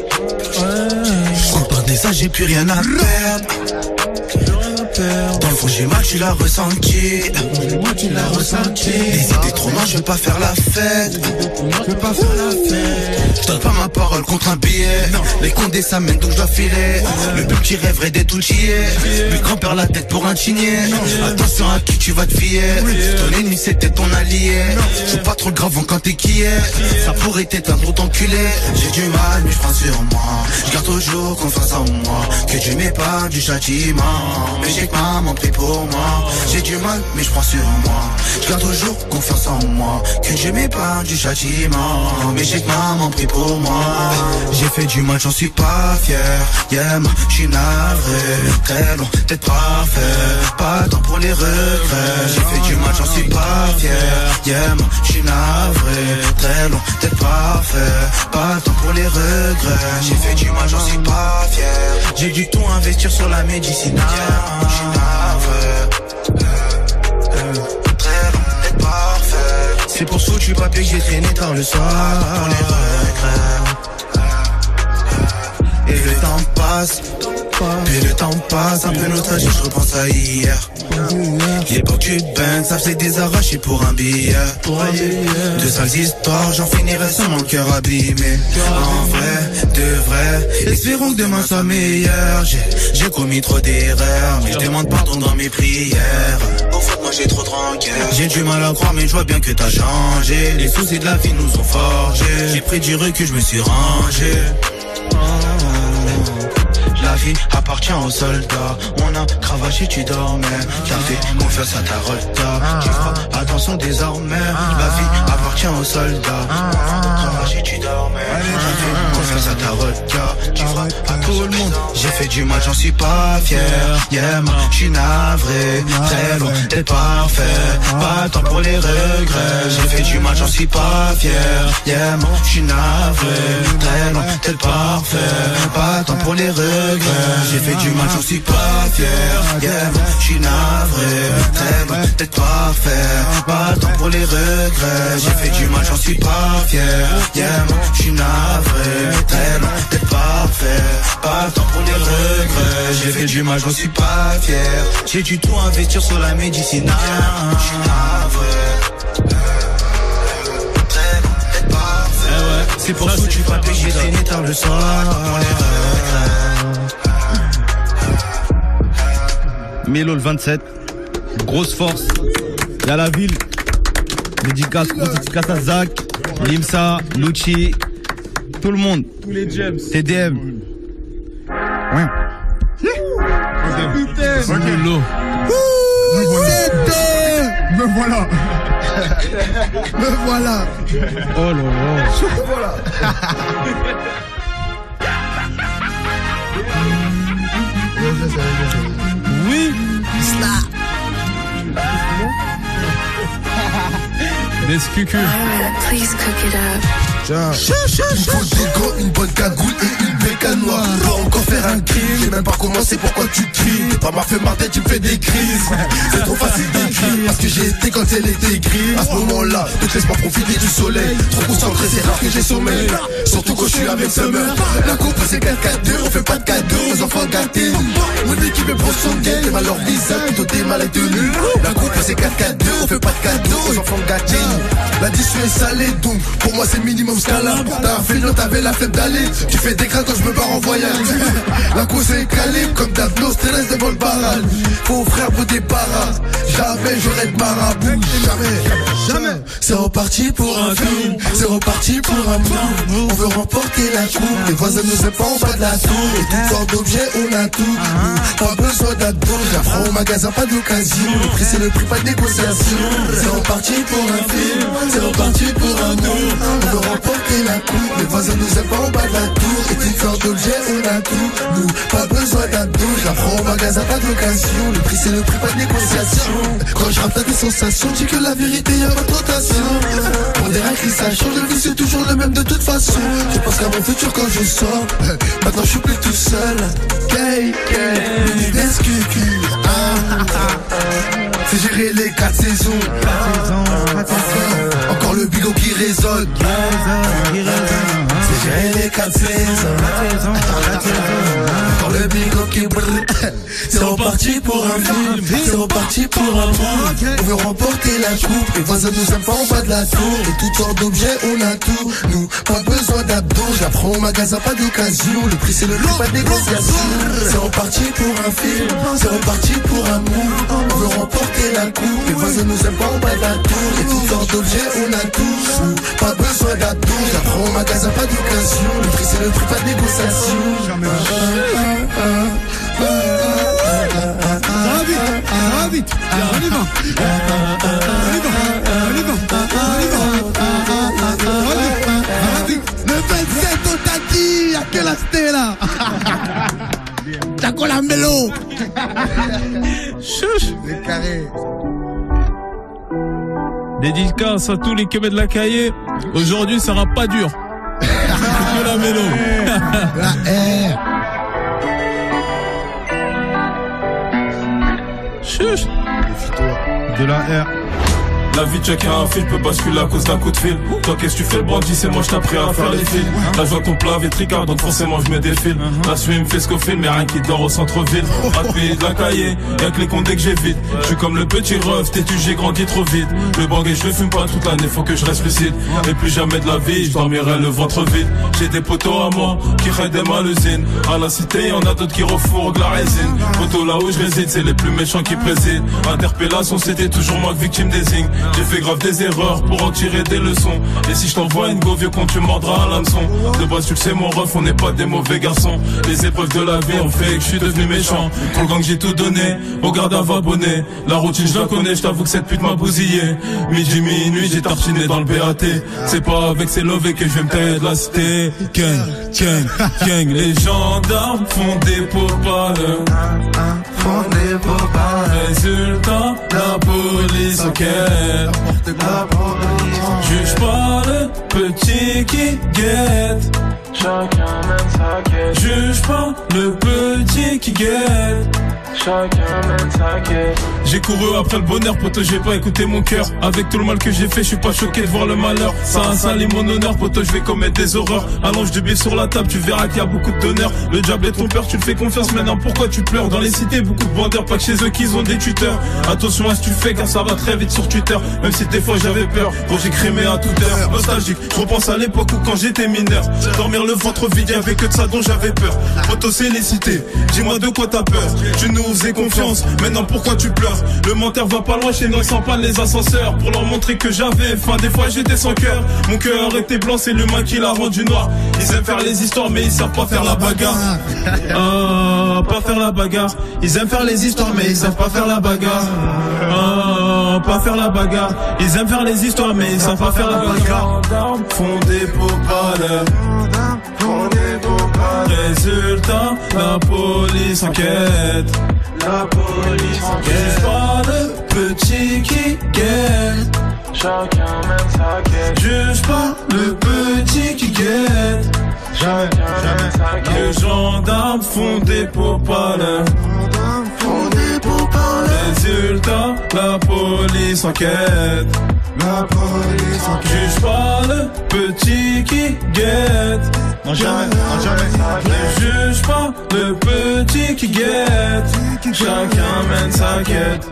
Je cours dans tes ça, j'ai plus rien à perdre. Dans le fond j'ai mal, tu l'as ressenti. Moi tu l'as ressenti. Les idées trop mal, je veux pas faire la fête. Je veux pas faire la fête. Je donne pas ma parole contre un billet. Les condés ça mène donc je dois filer. Le petit rêverait d'être tout chier. Lui grand perd la tête pour un chigné. Attention à qui tu vas te fier. Ton ennemi c'était ton allié. Joue pas trop grave quand t'es qui est. Ça pourrait t'éteindre ou t'enculer. J'ai du mal mais je prends sur moi. Je garde toujours confiance en moi. Que Dieu m'épargne du châtiment. Mais j'ai que maman prie prie pour moi. J'ai du mal mais je prends sur moi. Je garde toujours confiance en moi. Que je m'épargne du châtiment. Mais j'ai que maman prie pour moi. J'ai fait du mal, j'en suis pas fier. Yeah, moi, j'suis navré. Très long, peut-être parfait. Pas temps pour les regrets. J'ai fait du mal, j'en suis pas fier. Yeah, moi, j'suis navré. Très long, peut-être parfait. Pas temps pour les regrets. J'ai fait du mal, j'en suis pas fier. J'ai dû tout investir sur la médecine. Yeah, j'suis navré. Très long, peut-être parfait. C'est pour ce que tu papier que j'ai traîné tard le soir. Pour les regrets. Et le temps passe, puis le temps passe, un peu nostalgique, je repense à hier. L'époque du bain, ça faisait des arrachés pour un billet. De sales histoires, j'en finirai sans mon cœur abîmé. En vrai, de vrai, espérons que demain soit meilleur. J'ai, j'ai commis trop d'erreurs, mais je demande pardon dans mes prières. Au fond, moi j'ai trop de rancœur. J'ai du mal à croire, mais je vois bien que t'as changé. Les soucis de la vie nous ont forgés. J'ai pris du recul, je me suis rangé. La vie appartient aux soldats. On a cravaché, tu dormais. T'as fait confiance à ta rota. Tu feras attention désormais. La vie appartient aux soldats. On a cravaché, tu dormais. T'as fait confiance à ta rota. Tu feras à tout le monde. J'ai fait du mal, j'en suis pas fier. Yeah, moi, j'suis navré. Très loin d'être parfait. Pas temps pour les regrets. J'ai fait du mal, j'en suis pas fier. Yeah, moi, j'suis navré. Très loin d'être parfait. Pas temps pour les regrets. J'ai fait du mal, j'en suis pas fier. Yeah, j'suis navré. Très loin d'être parfait. Pas temps pour les regrets. J'ai fait du mal, j'en suis pas fier. Yeah, j'suis navré. Très loin d'être parfait. Pas temps pour les regrets. J'ai fait du mal, j'en suis pas fier. J'ai dû tout investir sur la médecine. J'suis navré. Très loin d'être parfait. C'est pour ça que tu vas payer traîner tard le soir. Pour les regrets. Mélo le vingt-sept, grosse force, y'a la ville, dédicace, grosse dédicace à Zach, Limsa, Lucci, tout le monde, tous les gems, T D M. Ouais. Putain, Mélo. Me voilà. Me voilà. Oh là là. Me voilà. Oui. Des cucu. Please cook it up. Tiens, il faut des gants, une bonne cagoule et une bécane noire. Pas encore faire un crime, j'ai même pas commencé, pourquoi tu cries? T'es pas m'a fait marrer, tu me fais des crises. C'est trop facile d'écrire, parce que j'ai été quand elle était grise. À ce moment-là, ne te laisse pas profiter du soleil. Trop concentré, c'est rare que j'ai sommeil. Surtout quand je suis avec Summer. La coupe c'est quatre quatre deux, on fait pas de cadeaux aux enfants gâtés. Mon équipe est pro son game, t'es mal leur visage, plutôt t'es mal tenu. La coupe c'est quatre quatre deux, on fait pas de cadeaux aux enfants gâtés. L'addition est salée, donc pour moi c'est minimum scalable. T'as un feignant, t'avais la flemme d'aller. Tu fais des crins quand je me barre en voyage. La course est calée comme Davnos, t'es resté devant le barrage. Faut frère pour des paras. Jamais j'aurais de marabout. Jamais, jamais. C'est reparti pour un film. C'est reparti pour un move. On veut remporter la coupe. Les voisins nous aiment pas en bas de la tour. Et toutes sortes d'objets, on a tout. Pas besoin d'ado. J'apprends au magasin, pas d'occasion. Le prix c'est le prix, pas de négociation. C'est reparti pour un film. C'est reparti pour un move. On veut remporter la coupe. Les voisins nous aiment pas en bas de la tour. Et toutes sortes d'objets, on a tout. Nous, pas besoin d'ado. J'apprends au magasin, pas d'occasion. Le prix c'est le prix, pas de négociation. Quand je rappe des sensations, dis que la vérité y'a pas de tentation. On dirait que ça change, le vie c'est toujours le même de toute façon. Je pense qu'à mon futur quand je sors. Maintenant je suis plus tout seul. Gay, gay, S Q Q. C'est gérer les quatre saisons. Encore le bigot qui résonne. C'est gérer les quatre saisons. Encore le bigot qui brille. C'est reparti pour un film. C'est reparti pour un monde. On veut remporter la coupe. Les voisins nous aiment pas en bas de la tour. Et toutes sortes d'objets, on a tout. Nous, pas besoin d'abdos. J'apprends au magasin, pas d'occasion. Le prix c'est le prix, pas de négociation. C'est reparti pour un film. C'est reparti pour un monde. On veut remporter la coupe. Les voisins nous aiment pas en bas de la tour. Et toutes sortes d'objets, on a tout. Nous, pas besoin d'abdos. J'apprends au magasin, pas d'occasion. Le prix c'est le prix, pas de négociation. Jamais. vite. On y va. On y va. On y va. On y va. Vas-y. Le vingt-sept, on t'a dit. À quelle acheté là? T'as quoi la mélo? Chouch. C'est carré. Dédicace à tous les Québécois de la Cahier. Aujourd'hui, ça sera pas dur. Que la mélo. La R. Chouch. De la R. La vie de chacun a un fil peut basculer à cause d'un coup de fil. Toi qu'est-ce que tu fais le bandit, c'est moi je t'appris à faire les fils. La joie ton plat avec Tricard, donc forcément je me défile. La suite me fait ce qu'au film, mais rien qui dort au centre-ville. Rapide de la Cahier, y'a que les condés que j'évite. Je suis comme le petit ref, t'es-tu j'ai grandi trop vite. Le bangé je le fume pas toute l'année, faut que je reste lucide. Et plus jamais de la vie, je dormirai le ventre vide. J'ai des potos à moi, qui raident des malusines. À la cité, y'en a d'autres qui refourguent la résine. Potos là où je réside, c'est les plus méchants qui président. Interpellation, c'était toujours moi que victime désigne. J'ai fait grave des erreurs pour en tirer des leçons. Et si je t'envoie une go vieux quand tu mordras à l'hameçon. De base tu le sais mon ref, on n'est pas des mauvais garçons. Les épreuves de la vie ont fait que je suis devenu méchant. Pour le gang j'ai tout donné, au garde à abonné. La routine je la connais, je t'avoue que cette pute m'a bousillé. Midi, minuit, j'ai tartiné dans le B A T. C'est pas avec ces lovés que je vais me tailler de la cité. Gang, gang, gang. Les gendarmes font des popales. Font des popales. Résultat, la police enquête. La police juge pas le petit qui guette. Chacun mène sa quête. Juge pas le petit qui guette. Chacun mène sa quête. J'ai couru après le bonheur, poto, j'ai pas écouté mon cœur. Avec tout le mal que j'ai fait, je suis pas choqué de voir le malheur. Ça a sali mon honneur, poto, je vais commettre des horreurs. Allonge du bif sur la table, tu verras qu'il y a beaucoup d'honneur. Le diable est ton père, tu le fais confiance, maintenant pourquoi tu pleures? Dans les cités, beaucoup de bandeurs, pas que chez eux qu'ils ont des tuteurs. Attention à ce que tu fais, car ça va très vite sur Twitter. Même si des fois j'avais peur, quand j'ai crémé à toute heure. Nostalgique, je repense à l'époque où quand j'étais mineur. Dormir le ventre vide, y'avait que de ça dont j'avais peur. Poto, c'est les cités, dis-moi de quoi t'as peur. Tu nous faisais confiance, maintenant pourquoi tu pleures? Le menteur va pas loin chez nous, ils s'en pas les ascenseurs. Pour leur montrer que j'avais faim, des fois j'étais sans cœur. Mon cœur était blanc, c'est l'humain qui l'a rendu noir. Ils aiment faire les histoires, mais ils savent pas faire la bagarre. Ah, pas faire la bagarre. Ils aiment faire les histoires, mais ils savent pas faire la bagarre. Ah, pas faire la bagarre. Ils aiment faire les histoires, mais ils savent pas faire la bagarre. Font des popales. Font des popales. Résultat, la police enquête. La police enquête. Juge pas le petit qui guette. Chacun mène sa quête. Juge pas le petit qui guette. Chacun mène sa quête. Les gendarmes font des popales. Font des popales. Résultat, la police enquête. La police enquête. Juge pas le petit qui guette. Non jamais, non jamais. Ne juge pas le petit qui guette. Chacun mène sa quête.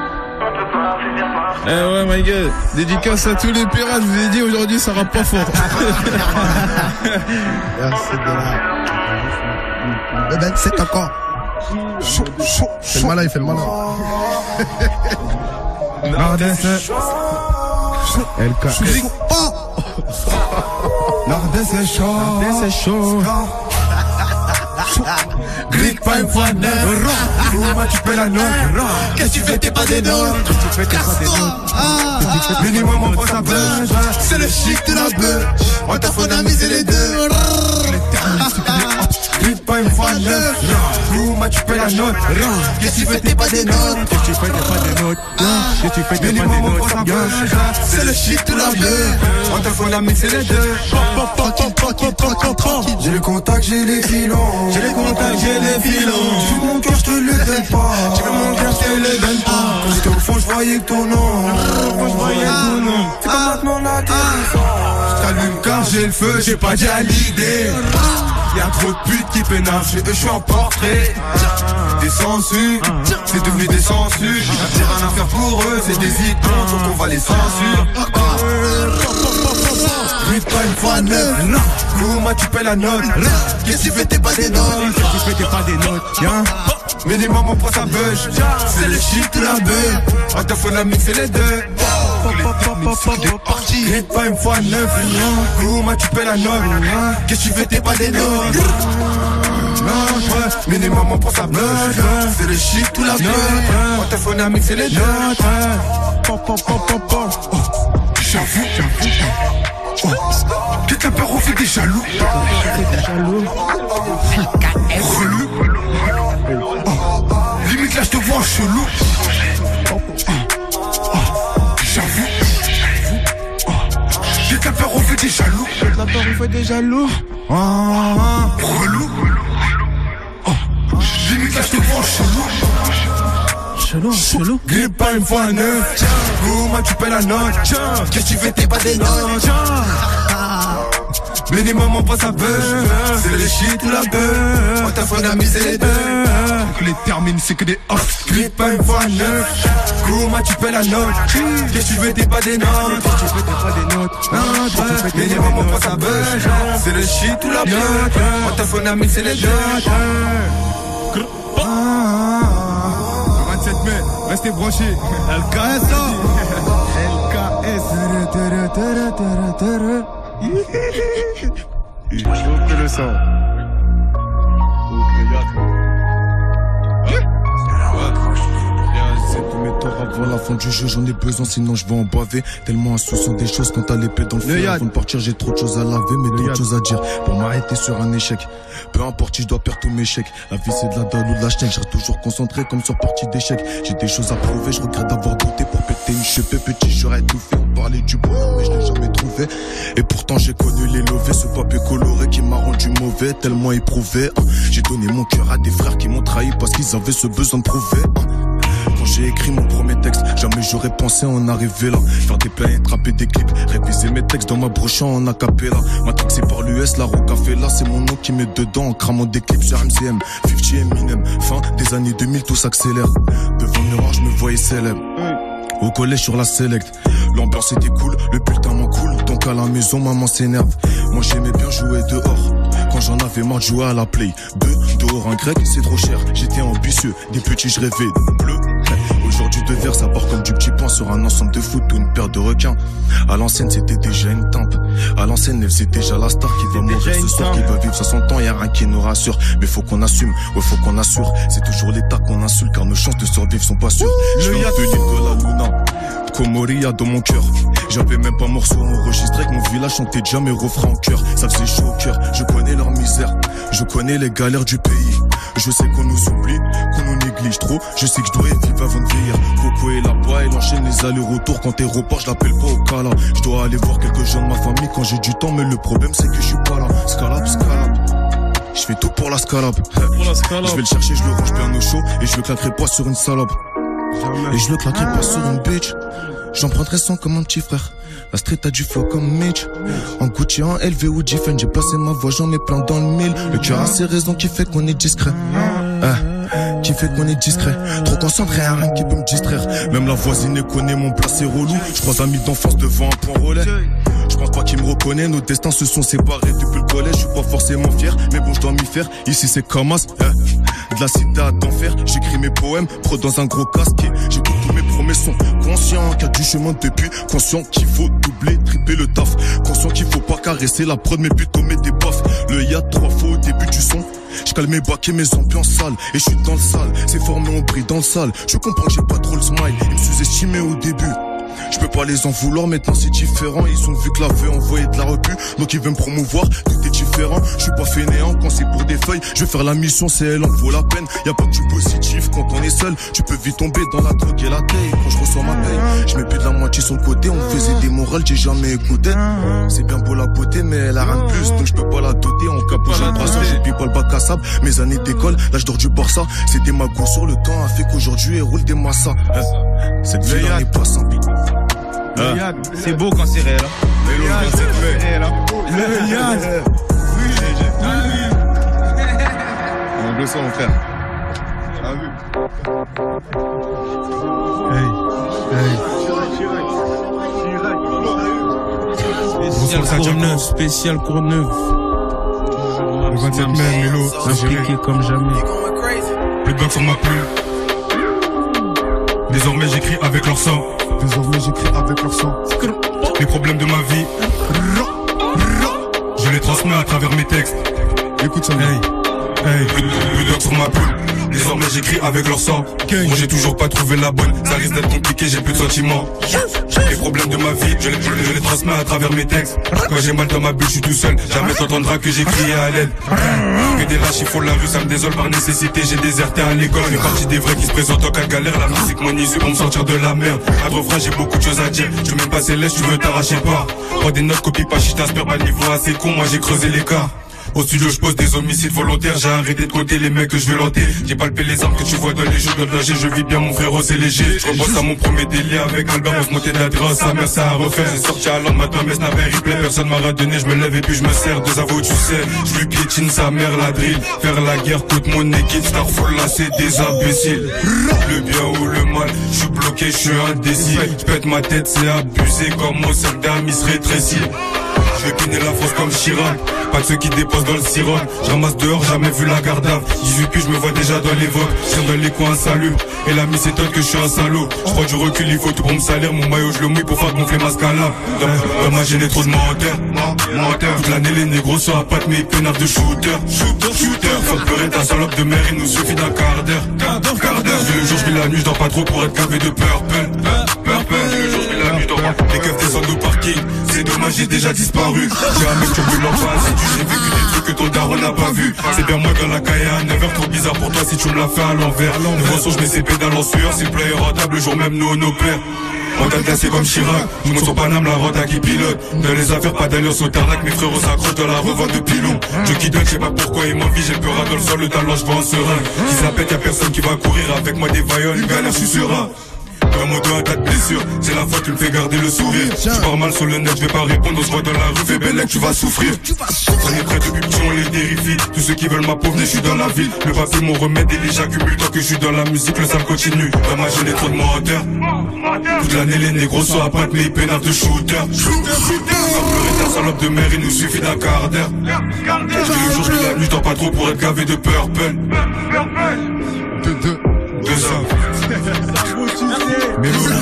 Eh ouais, my god. Dédicace à tous les pirates, je vous ai dit aujourd'hui ça rappe pas fort. Merci de là. Le vingt-sept encore. Chaud, chaud, chaud. Il fait le malin, il fait le malin. L'Ardèche. L K. L'Ardèche c'est chaud. L'Ardèche c'est chaud. Grick pas une fois neuf. Comment tu paies la note? Qu'est-ce que tu fais? T'es pas des notes. Qu'est-ce que tu fais? T'es pas des notes. Minimum on prend sa beuge. C'est le chic de la beuge. On t'a fait d'amiser les deux. Grick pas une fois neuf. Comment tu paies la note? Qu'est-ce que tu fais? T'es pas des notes. Qu'est-ce que tu fais? T'es pas des notes. Qu'est-ce que tu fais? T'es pas des notes. C'est le chic de la beuge. On t'a fait d'amiser les deux. Tranquille, tranquille, tranquille, tranquille. J'ai le contact, j'ai les filons. J'ai les contacts, j'ai les filons. Tu veux mon cœur, je te le donne pas. Tu veux mon cœur, je te le donne pas. Quand j'étais au fond, je voyais que ton nom. Quand je voyais ton nom. C'est pas maintenant la téléphone. Je t'allume car j'ai le feu, j'ai pas déjà l'idée. Y'a trop de putes qui pénavent, chez eux je suis en portrait. Des sensus, c'est devenu des sensus. J'ai rien à faire pour eux, c'est des icônes, donc on va les censurer. Grippe pas une fois neuf. Comment tu paies la note? Qu'est-ce que tu fais? T'es pas des notes. Qu'est-ce que tu fais? T'es pas des notes. Y'a minimum on prend sa beuge. C'est le shit de la beuh. On te faut la mixer les deux. Grippe pas une fois neuf. Comment tu paies la note? Qu'est-ce que tu fais? T'es pas des notes. notre. Minimum on pense à blood. C'est le shit tout la blood. On t'a fait à mixer les deux. Pop pop pop pop pop. J'avoue, j'avoue. Quelqu'un peut refaire des jaloux. Relou. Limite là je te vois chelou. J'avoue. Quelqu'un peut refaire des jaloux. Quelqu'un peut refaire des jaloux. Relou. Limite là je te vois chelou. Chelou, chelou. Grippe pas une fois neuf. Tiens, comment tu paies la note? Tiens, qu'est-ce que tu fais? T'es pas des notes. Tiens. Minimum on passe à buzz. C'est le shit ou la buzz. On t'a fait la mise et les deux. Que les termines c'est que des off. Grippe pas une fois neuf. Comment tu paies la note? Qu'est-ce que tu veux? T'es pas des notes. Qu'est-ce que tu veux? T'es pas des notes. Minimum on passe à buzz. C'est le shit ou la buzz. On t'a fait la mise et les deux. vingt-sept mai, restez branchés. L K S L K S. Il faut que le sang. Avant la fin du jeu, j'en ai besoin, sinon je vais en baver. Tellement insouciant des choses quand t'as l'épée dans le feu. Avant de partir, j'ai trop de choses à laver, mais d'autres choses à dire. Pour m'arrêter sur un échec. Peu importe si je dois perdre tous mes chèques. La vie c'est de la dalle ou de la schneck. Je reste toujours concentré comme sur partie d'échec. J'ai des choses à prouver, je regrette d'avoir douté pour péter une chepée. Petit, j'aurais tout fait. On parlait du bonheur, mais je l'ai jamais trouvé. Et pourtant, j'ai connu les lovés. Ce papier coloré qui m'a rendu mauvais, tellement éprouvé. J'ai donné mon cœur à des frères qui m'ont trahi parce qu'ils avaient ce besoin de prouver. Quand j'ai écrit mon premier texte, jamais j'aurais pensé en arriver là. Faire des planètes, rapper des clips, réviser mes textes dans ma broche en acapella. Matrixé par l'U S, la Rocafella, c'est mon nom qui met dedans en cramant des clips sur M C M, cinquante Eminem. Fin des années deux mille, tout s'accélère. Devant le miroir, je me voyais célèbre. Au collège sur la select, l'ambiance était cool, le bulletin m'en coule. Donc à la maison, maman s'énerve. Moi j'aimais bien jouer dehors. Quand j'en avais marre de jouer à la play. Deux, dehors un grec, c'est trop cher. J'étais ambitieux, des petits je rêvais de bleu. Aujourd'hui deux verres, ça part comme du petit pain sur un ensemble de foot ou une paire de requins. À l'ancienne c'était déjà une tempe. À l'ancienne elle faisait déjà la star qui va mourir ce soir, qui va vivre soixante ans, y'a rien qui nous rassure. Mais faut qu'on assume, ouais faut qu'on assure. C'est toujours l'état qu'on insulte car nos chances de survivre sont pas sûres. Je viens de l'île de la Luna, Comoria dans mon cœur. J'avais même pas morceau enregistré que mon village chantait déjà mes refrains en cœur. Ça faisait chaud au cœur, je connais leur misère, je connais les galères du pays. Je sais qu'on nous oublie, qu'on nous néglige trop. Je sais que je dois vivre avant de vieillir. Coco est là-bas, elle enchaîne les allers-retours. Quand t'es repart, je l'appelle pas au cas là. Je dois aller voir quelques gens de ma famille quand j'ai du temps, mais le problème c'est que je suis pas là. Scalab, scalab. Je fais tout pour la scalab. Je vais le chercher, je le range bien au chaud. Et je le claquerai pas sur une salope. Et je le claquerai pas sur une bitch. J'en prendrai son comme un petit frère. La street a du flow comme Mitch. En Gucci, en L V ou Diffen, j'ai placé ma voix, j'en mets plein dans le mille. Le cœur a ses raisons qui fait qu'on est discret. Ah, qui fait qu'on est discret. Trop concentré à rien qui peut me distraire. Même la voisine connaît mon placé relou. Je croise amis d'enfance devant un point relais. Je pense pas qu'il me reconnaît, nos destins se sont séparés depuis le collège. Je suis pas forcément fier, mais bon je dois m'y faire. Ici c'est Kamas, eh. De la cité à d'enfer. J'écris mes poèmes, pro dans un gros casque. J'écoute tous mes promesses, sont conscient qu'il y a du chemin depuis. Conscient qu'il faut doubler, tripler le taf. Conscient qu'il faut pas caresser la prod, mais plutôt mettre des baffes. Le y a trois fois au début du son. J'cale mes bacs et mes ambiances sales. Et je suis dans le sale, c'est formé en brille dans le sale. Je comprends que j'ai pas trop le smile. Ils me sous-estimaient au début. Je peux pas les en vouloir, maintenant c'est différent. Ils ont vu que la veut envoyer de la repu, donc ils veulent me promouvoir, tout est différent. Je suis pas fainéant quand c'est pour des feuilles. Je vais faire la mission, c'est elle en vaut la peine. Y'a pas que du positif quand on est seul. Tu peux vite tomber dans la drogue et la taille. Quand je reçois ma paye, je mets plus de la moitié sur le côté. On faisait des morales, j'ai jamais écouté. C'est bien beau la beauté, mais elle a rien de plus, donc je peux pas la doter. En capo, j'ai le brassard, j'ai puis pas le bac à sable. Mes années d'école, l'âge d'or du Barça. C'était ma go sur le temps, a fait qu'aujourd'hui elle roule des massas. Cette vie là n'est pas simple. Ah, c'est beau quand c'est réel. Hein. Le Yad, c'est réel. Le Yad. Oui, on le sent, mon frère. Ah vu. Hey, hey. Spécial Courneuve, spécial Courneuve. Le vingt-sept mai, Mélo, impliqué comme jamais. Le bac sur ma plume. Désormais j'écris avec leur sang. Désormais j'écris avec leur sang. Les problèmes de ma vie, je les transmets à travers mes textes. Écoute ça, hey. Hey. Plus de sur ma plume. Désormais j'écris avec leur sang. Moi j'ai toujours pas trouvé la bonne. Ça risque d'être compliqué, j'ai plus de sentiments. Les problèmes de ma vie, je les, je, les, je les transmets à travers mes textes. Quand j'ai mal dans ma bulle, je suis tout seul. Jamais t'entendras que j'ai crié à l'aide. Que des lâches, il faut la rue, ça me désole par nécessité. J'ai déserté à l'école, une partie des vrais qui se présentent en cas de galère. La musique, mon issue pour me sortir de la merde. À trop frais, j'ai beaucoup de choses à dire. Tu m'aimes pas céleste, tu veux t'arracher pas. Prends des notes, copie pas, je t'inspire pas le niveau assez con. Moi j'ai creusé l'écart. Au studio je pose des homicides volontaires. J'ai arrêté de côté les mecs que je vais lanter. J'ai palpé les armes que tu vois dans les jeux de danger. Je vis bien mon frérot c'est léger. Je repense à mon premier délire avec Albert. On se montait d'adresse, sa mère ça a refait. C'est sorti à Londres, maintenant mais ce n'avait replay. Personne m'a radonné, je me lève et puis je me sers. Deux avos tu sais, je lui piétine sa mère la drill. Faire la guerre toute mon équipe. Starfall là c'est des imbéciles. Le bien ou le mal, je suis bloqué, je suis indécis. Je pète ma tête, c'est abusé. Comme mon cercle d'amis se rétrécit. Je vais piner la France comme Chirac. Pas de ceux qui déposent dans le sirop. Je ramasse dehors, jamais vu la garde à dix-huit puis je me vois déjà dans les vols. Je tire dans les coins insalubres. Et l'ami s'étonne que je suis un salaud. Je prends du recul, il faut tout pour me salir. Mon maillot je le mouille pour faire gonfler ma scala. Dans, dans ma gêne trop de menteurs. Menteurs. Toute l'année les négros sur la patte mais ils pénavent de shooter. Shooter, shooter. Faut pleurer ta salope de mère, il nous suffit d'un quart d'heure. Quart d'heure, quart d'heure. Je vis le jour, je vis la nuit, je dors pas trop pour être gavé de purple. Purple. Je vis le jour, je vis la nuit, je dors pas. Les keufs descendent au parking. C'est dommage, j'ai déjà disparu. J'ai un mec turbulent, pas si tu j'ai vécu des trucs que ton daron n'a pas vu. C'est bien moi dans la caille à neuf heures, trop bizarre pour toi si tu me l'as fait à l'envers. Le mensonge, je mets ses pédales en sueur. Si le player rentable, le jour même nous on opère. On t'a glacé comme Chirac. Je monte sur Paname, la rota qui pilote. Dans les affaires, pas d'allure sur Tarnac. Mes frérots s'accrochent dans la revente de pilon. Je qui donne, je sais pas pourquoi ils m'envient. J'ai le peur dans le sol, le talent, je vais en serein. Qui s'appelle, y'a personne qui va courir avec moi des vaillants. Une galère, je suis serein. Dans mon dos un tas de blessures, c'est la fois tu me fais garder le sourire. Je pars mal sur le net, je vais pas répondre, on se voit dans la rue, fais belle tu vas souffrir. On est près depuis petit, on les terrifie. Tous ceux qui veulent ma pauvre, je suis dans la ville. Le papier, mon remède et les j'accumule. Tant que je suis dans la musique, le sale continue. Dans ma jeune, trop de menteurs. Toute l'année, les négros sont à patte, mais ils pénavent de shooter. Shooter, shooter. Sans pleurer ta salope de mère, il nous suffit d'un quart d'heure. Je vis le jour, je vis la nuit, je dors pas trop pour être gavé de purple. De deux. Deux hommes. Mais nous, c'est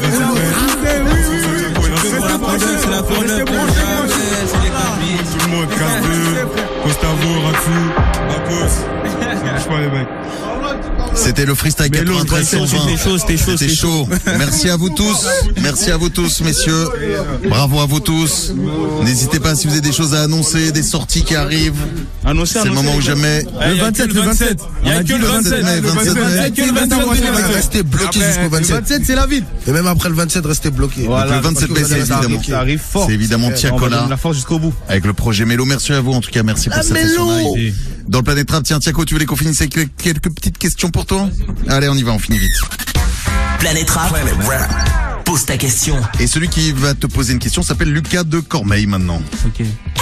la première, c'est la première, c'est les capis. Tout le monde, Carpeux, Gustavo, Ratsou, Bakos. Je sais pas les mecs. C'était le freestyle quatre-vingt-treize cent vingt. C'était chaud, c'était chaud, c'était chaud. Merci à vous tous. Merci à vous tous, messieurs. Bravo à vous tous. N'hésitez pas si vous avez des choses à annoncer, des sorties qui arrivent. Annoncer, c'est le moment où jamais. Le vingt-sept, le vingt-sept. Il y a que le vingt-sept mai, vingt-sept mai. Restez bloqués jusqu'au vingt-sept. Le vingt-sept, c'est la ville. Et même après le vingt-sept, restez bloqués. Voilà, le vingt-sept mai, c'est évidemment. Ça arrive fort. C'est évidemment Tiakola. La force jusqu'au bout. Avec le projet Mélo. Merci à vous, en tout cas, merci pour cette session. Dans le Planète Rap, tiens, Tiako, tu voulais qu'on finisse avec quelques petites questions pour toi? Allez, on y va, on finit vite. Planète Rap. Pose ta question. Et celui qui va te poser une question s'appelle Lucas de Cormeil maintenant. Ok.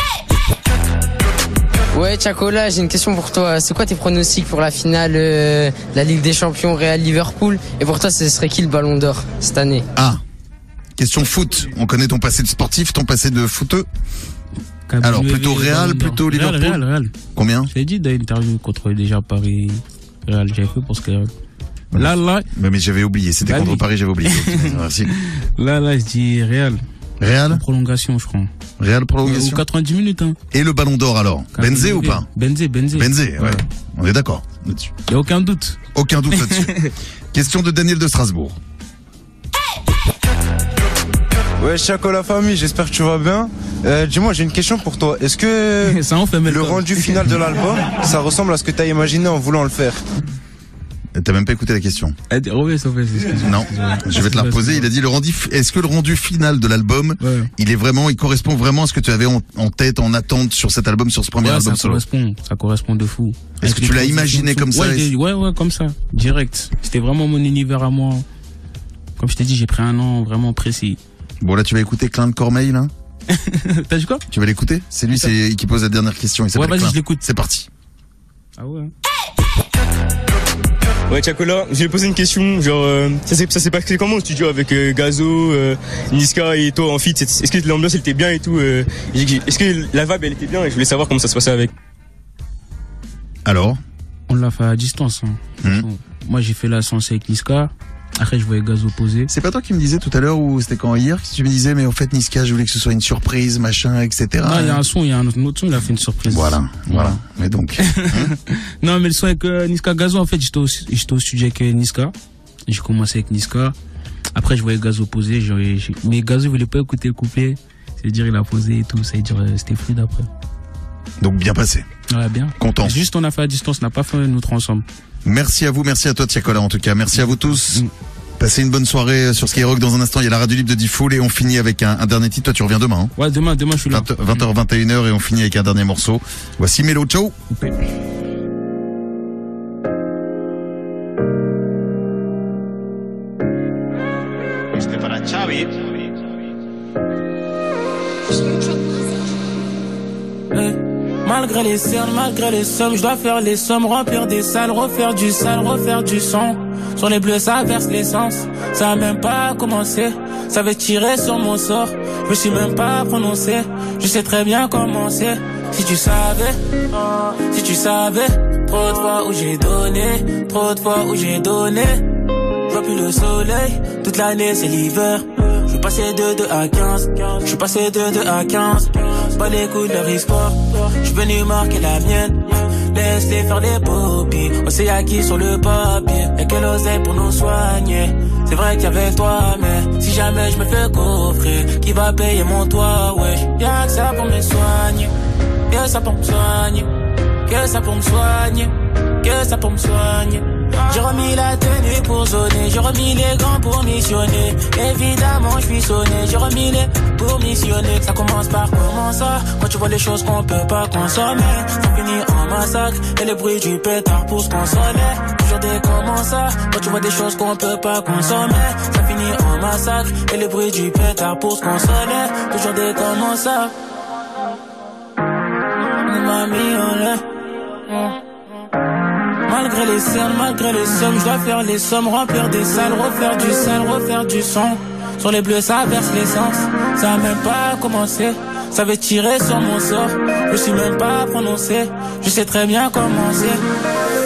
Ouais, Tiakola, j'ai une question pour toi. C'est quoi tes pronostics pour la finale euh, de la Ligue des Champions Real-Liverpool? Et pour toi, ce serait qui le Ballon d'Or cette année? Ah, question foot. On connaît ton passé de sportif, ton passé de footeux. Alors, plutôt Real, plutôt Liverpool. Real, Real, Real. Combien? J'ai dit dans l'interview contre déjà Paris. Real, j'avais fait pour ce que. Là, là. Mais, mais j'avais oublié, c'était bah contre oui. Paris, j'avais oublié. Merci. Là, là, je dis Real. Real? En prolongation, je crois. Real prolongation. Ou quatre-vingt-dix minutes, hein. Et le Ballon d'Or alors? Benzé ou pas? Benzé, Benzé. Benzé, ouais. ouais. On est d'accord là-dessus. Y a aucun doute. Aucun doute là-dessus. Question de Daniel de Strasbourg. Ouais, Chaco la famille, j'espère que tu vas bien. Euh, dis-moi, j'ai une question pour toi. Est-ce que ça en fait le rendu final de l'album, ça ressemble à ce que tu as imaginé en voulant le faire? T'as même pas écouté la question. Reviens, s'il te plaît. Non, je vais te la reposer. Il a dit le rendu. Est-ce que le rendu final de l'album, ouais. il est vraiment, il correspond vraiment à ce que tu avais en, en tête, en attente sur cet album, sur ce premier ouais, album ça solo? Correspond, ça correspond de fou. Est-ce que tu l'as imaginé comme ça? Ouais, ouais, ouais, comme ça, direct. C'était vraiment mon univers à moi. Comme je t'ai dit, j'ai pris un nom vraiment précis. Bon là, tu vas écouter Klein de Cormeil là. T'as dit quoi? Tu vas l'écouter? C'est lui, c'est qui pose la dernière question. Il ouais, vas-y, je l'écoute. C'est parti. Ah ouais. Ouais, Tiakola, je vais poser une question. Genre, euh, ça s'est ça s'est passé comment au studio avec euh, Gazo, euh, Niska et toi en feat? Est-ce que l'ambiance elle était bien et tout? euh, Est-ce que la vibe elle était bien? Et je voulais savoir comment ça se passait avec. Alors? On l'a fait à distance. Hein. Mmh. Moi j'ai fait la séance avec Niska. Après, je voyais Gazo poser. C'est pas toi qui me disais tout à l'heure, ou c'était quand hier, que tu me disais, mais en fait, Niska, je voulais que ce soit une surprise, machin, et cetera. Ah, il y a un son, il y a un autre, un autre son, il a fait une surprise. Voilà, voilà. Mais donc. Hein non, mais le son avec euh, Niska Gazo, en fait, j'étais au, j'étais au studio avec euh, Niska. J'ai commencé avec Niska. Après, je voyais Gazo poser. J'ai, j'ai... Mais Gazo, il voulait pas écouter le couplet. C'est-à-dire, il a posé et tout. Ça veut dire, euh, c'était fluide après. Donc, bien passé. Ouais, bien. Content. Juste, on a fait à distance, on n'a pas fait notre ensemble. Merci à vous, merci à toi, Tiakola, en tout cas. Merci à vous tous. Mm. Passez une bonne soirée sur Skyrock. Dans un instant, il y a la radio libre de D-Fool et on finit avec un, un dernier titre. Toi, tu reviens demain, hein? Ouais, demain, demain, je suis là. vingt heures, vingt et une heures et on finit avec un dernier morceau. Voici Mélo, ciao. Okay. Malgré les cernes, malgré les sommes, je dois faire les sommes, remplir des salles, refaire du sale, refaire du son. Sur les bleus, ça verse l'essence. Ça a même pas commencé. Ça veut tirer sur mon sort. Je me suis même pas prononcé. Je sais très bien comment c'est. Si tu savais, si tu savais, trop de fois où j'ai donné, trop de fois où j'ai donné. Je vois plus le soleil, toute l'année c'est l'hiver. Je suis passé de deux à quinze, je suis passé de deux à quinze. Pas les coups de leur histoire, je suis venu marquer la mienne. Laisse-les faire les poppies, on s'est acquis sur le papier. Et quelle oseille pour nous soigner. C'est vrai qu'il y avait toi, mais si jamais je me fais coffrer, qui va payer mon toit, wesh. Y'a que ça pour me soigner, que ça pour me soigner, que ça pour me soigner, que ça pour me soigner. J'ai remis la tenue pour zoner, j'ai remis les gants pour missionner. Évidemment je suis sonné, j'ai remis les pour missionner. Ça commence par comment ça, quand tu vois les choses qu'on peut pas consommer. Ça finit en massacre, et le bruit du pétard pour se consoler. Toujours des comment ça, quand tu vois des choses qu'on peut pas consommer. Ça finit en massacre, et le bruit du pétard pour se consoler. Toujours des comment ça. On m'a mis en l'air. Malgré les cernes, malgré les sommes, je dois faire les sommes, remplir des salles, refaire du sale, refaire du son. Sur les bleus, ça verse l'essence. Ça a même pas commencé. Ça veut tirer sur mon sort. Je suis même pas prononcé. Je sais très bien comment c'est.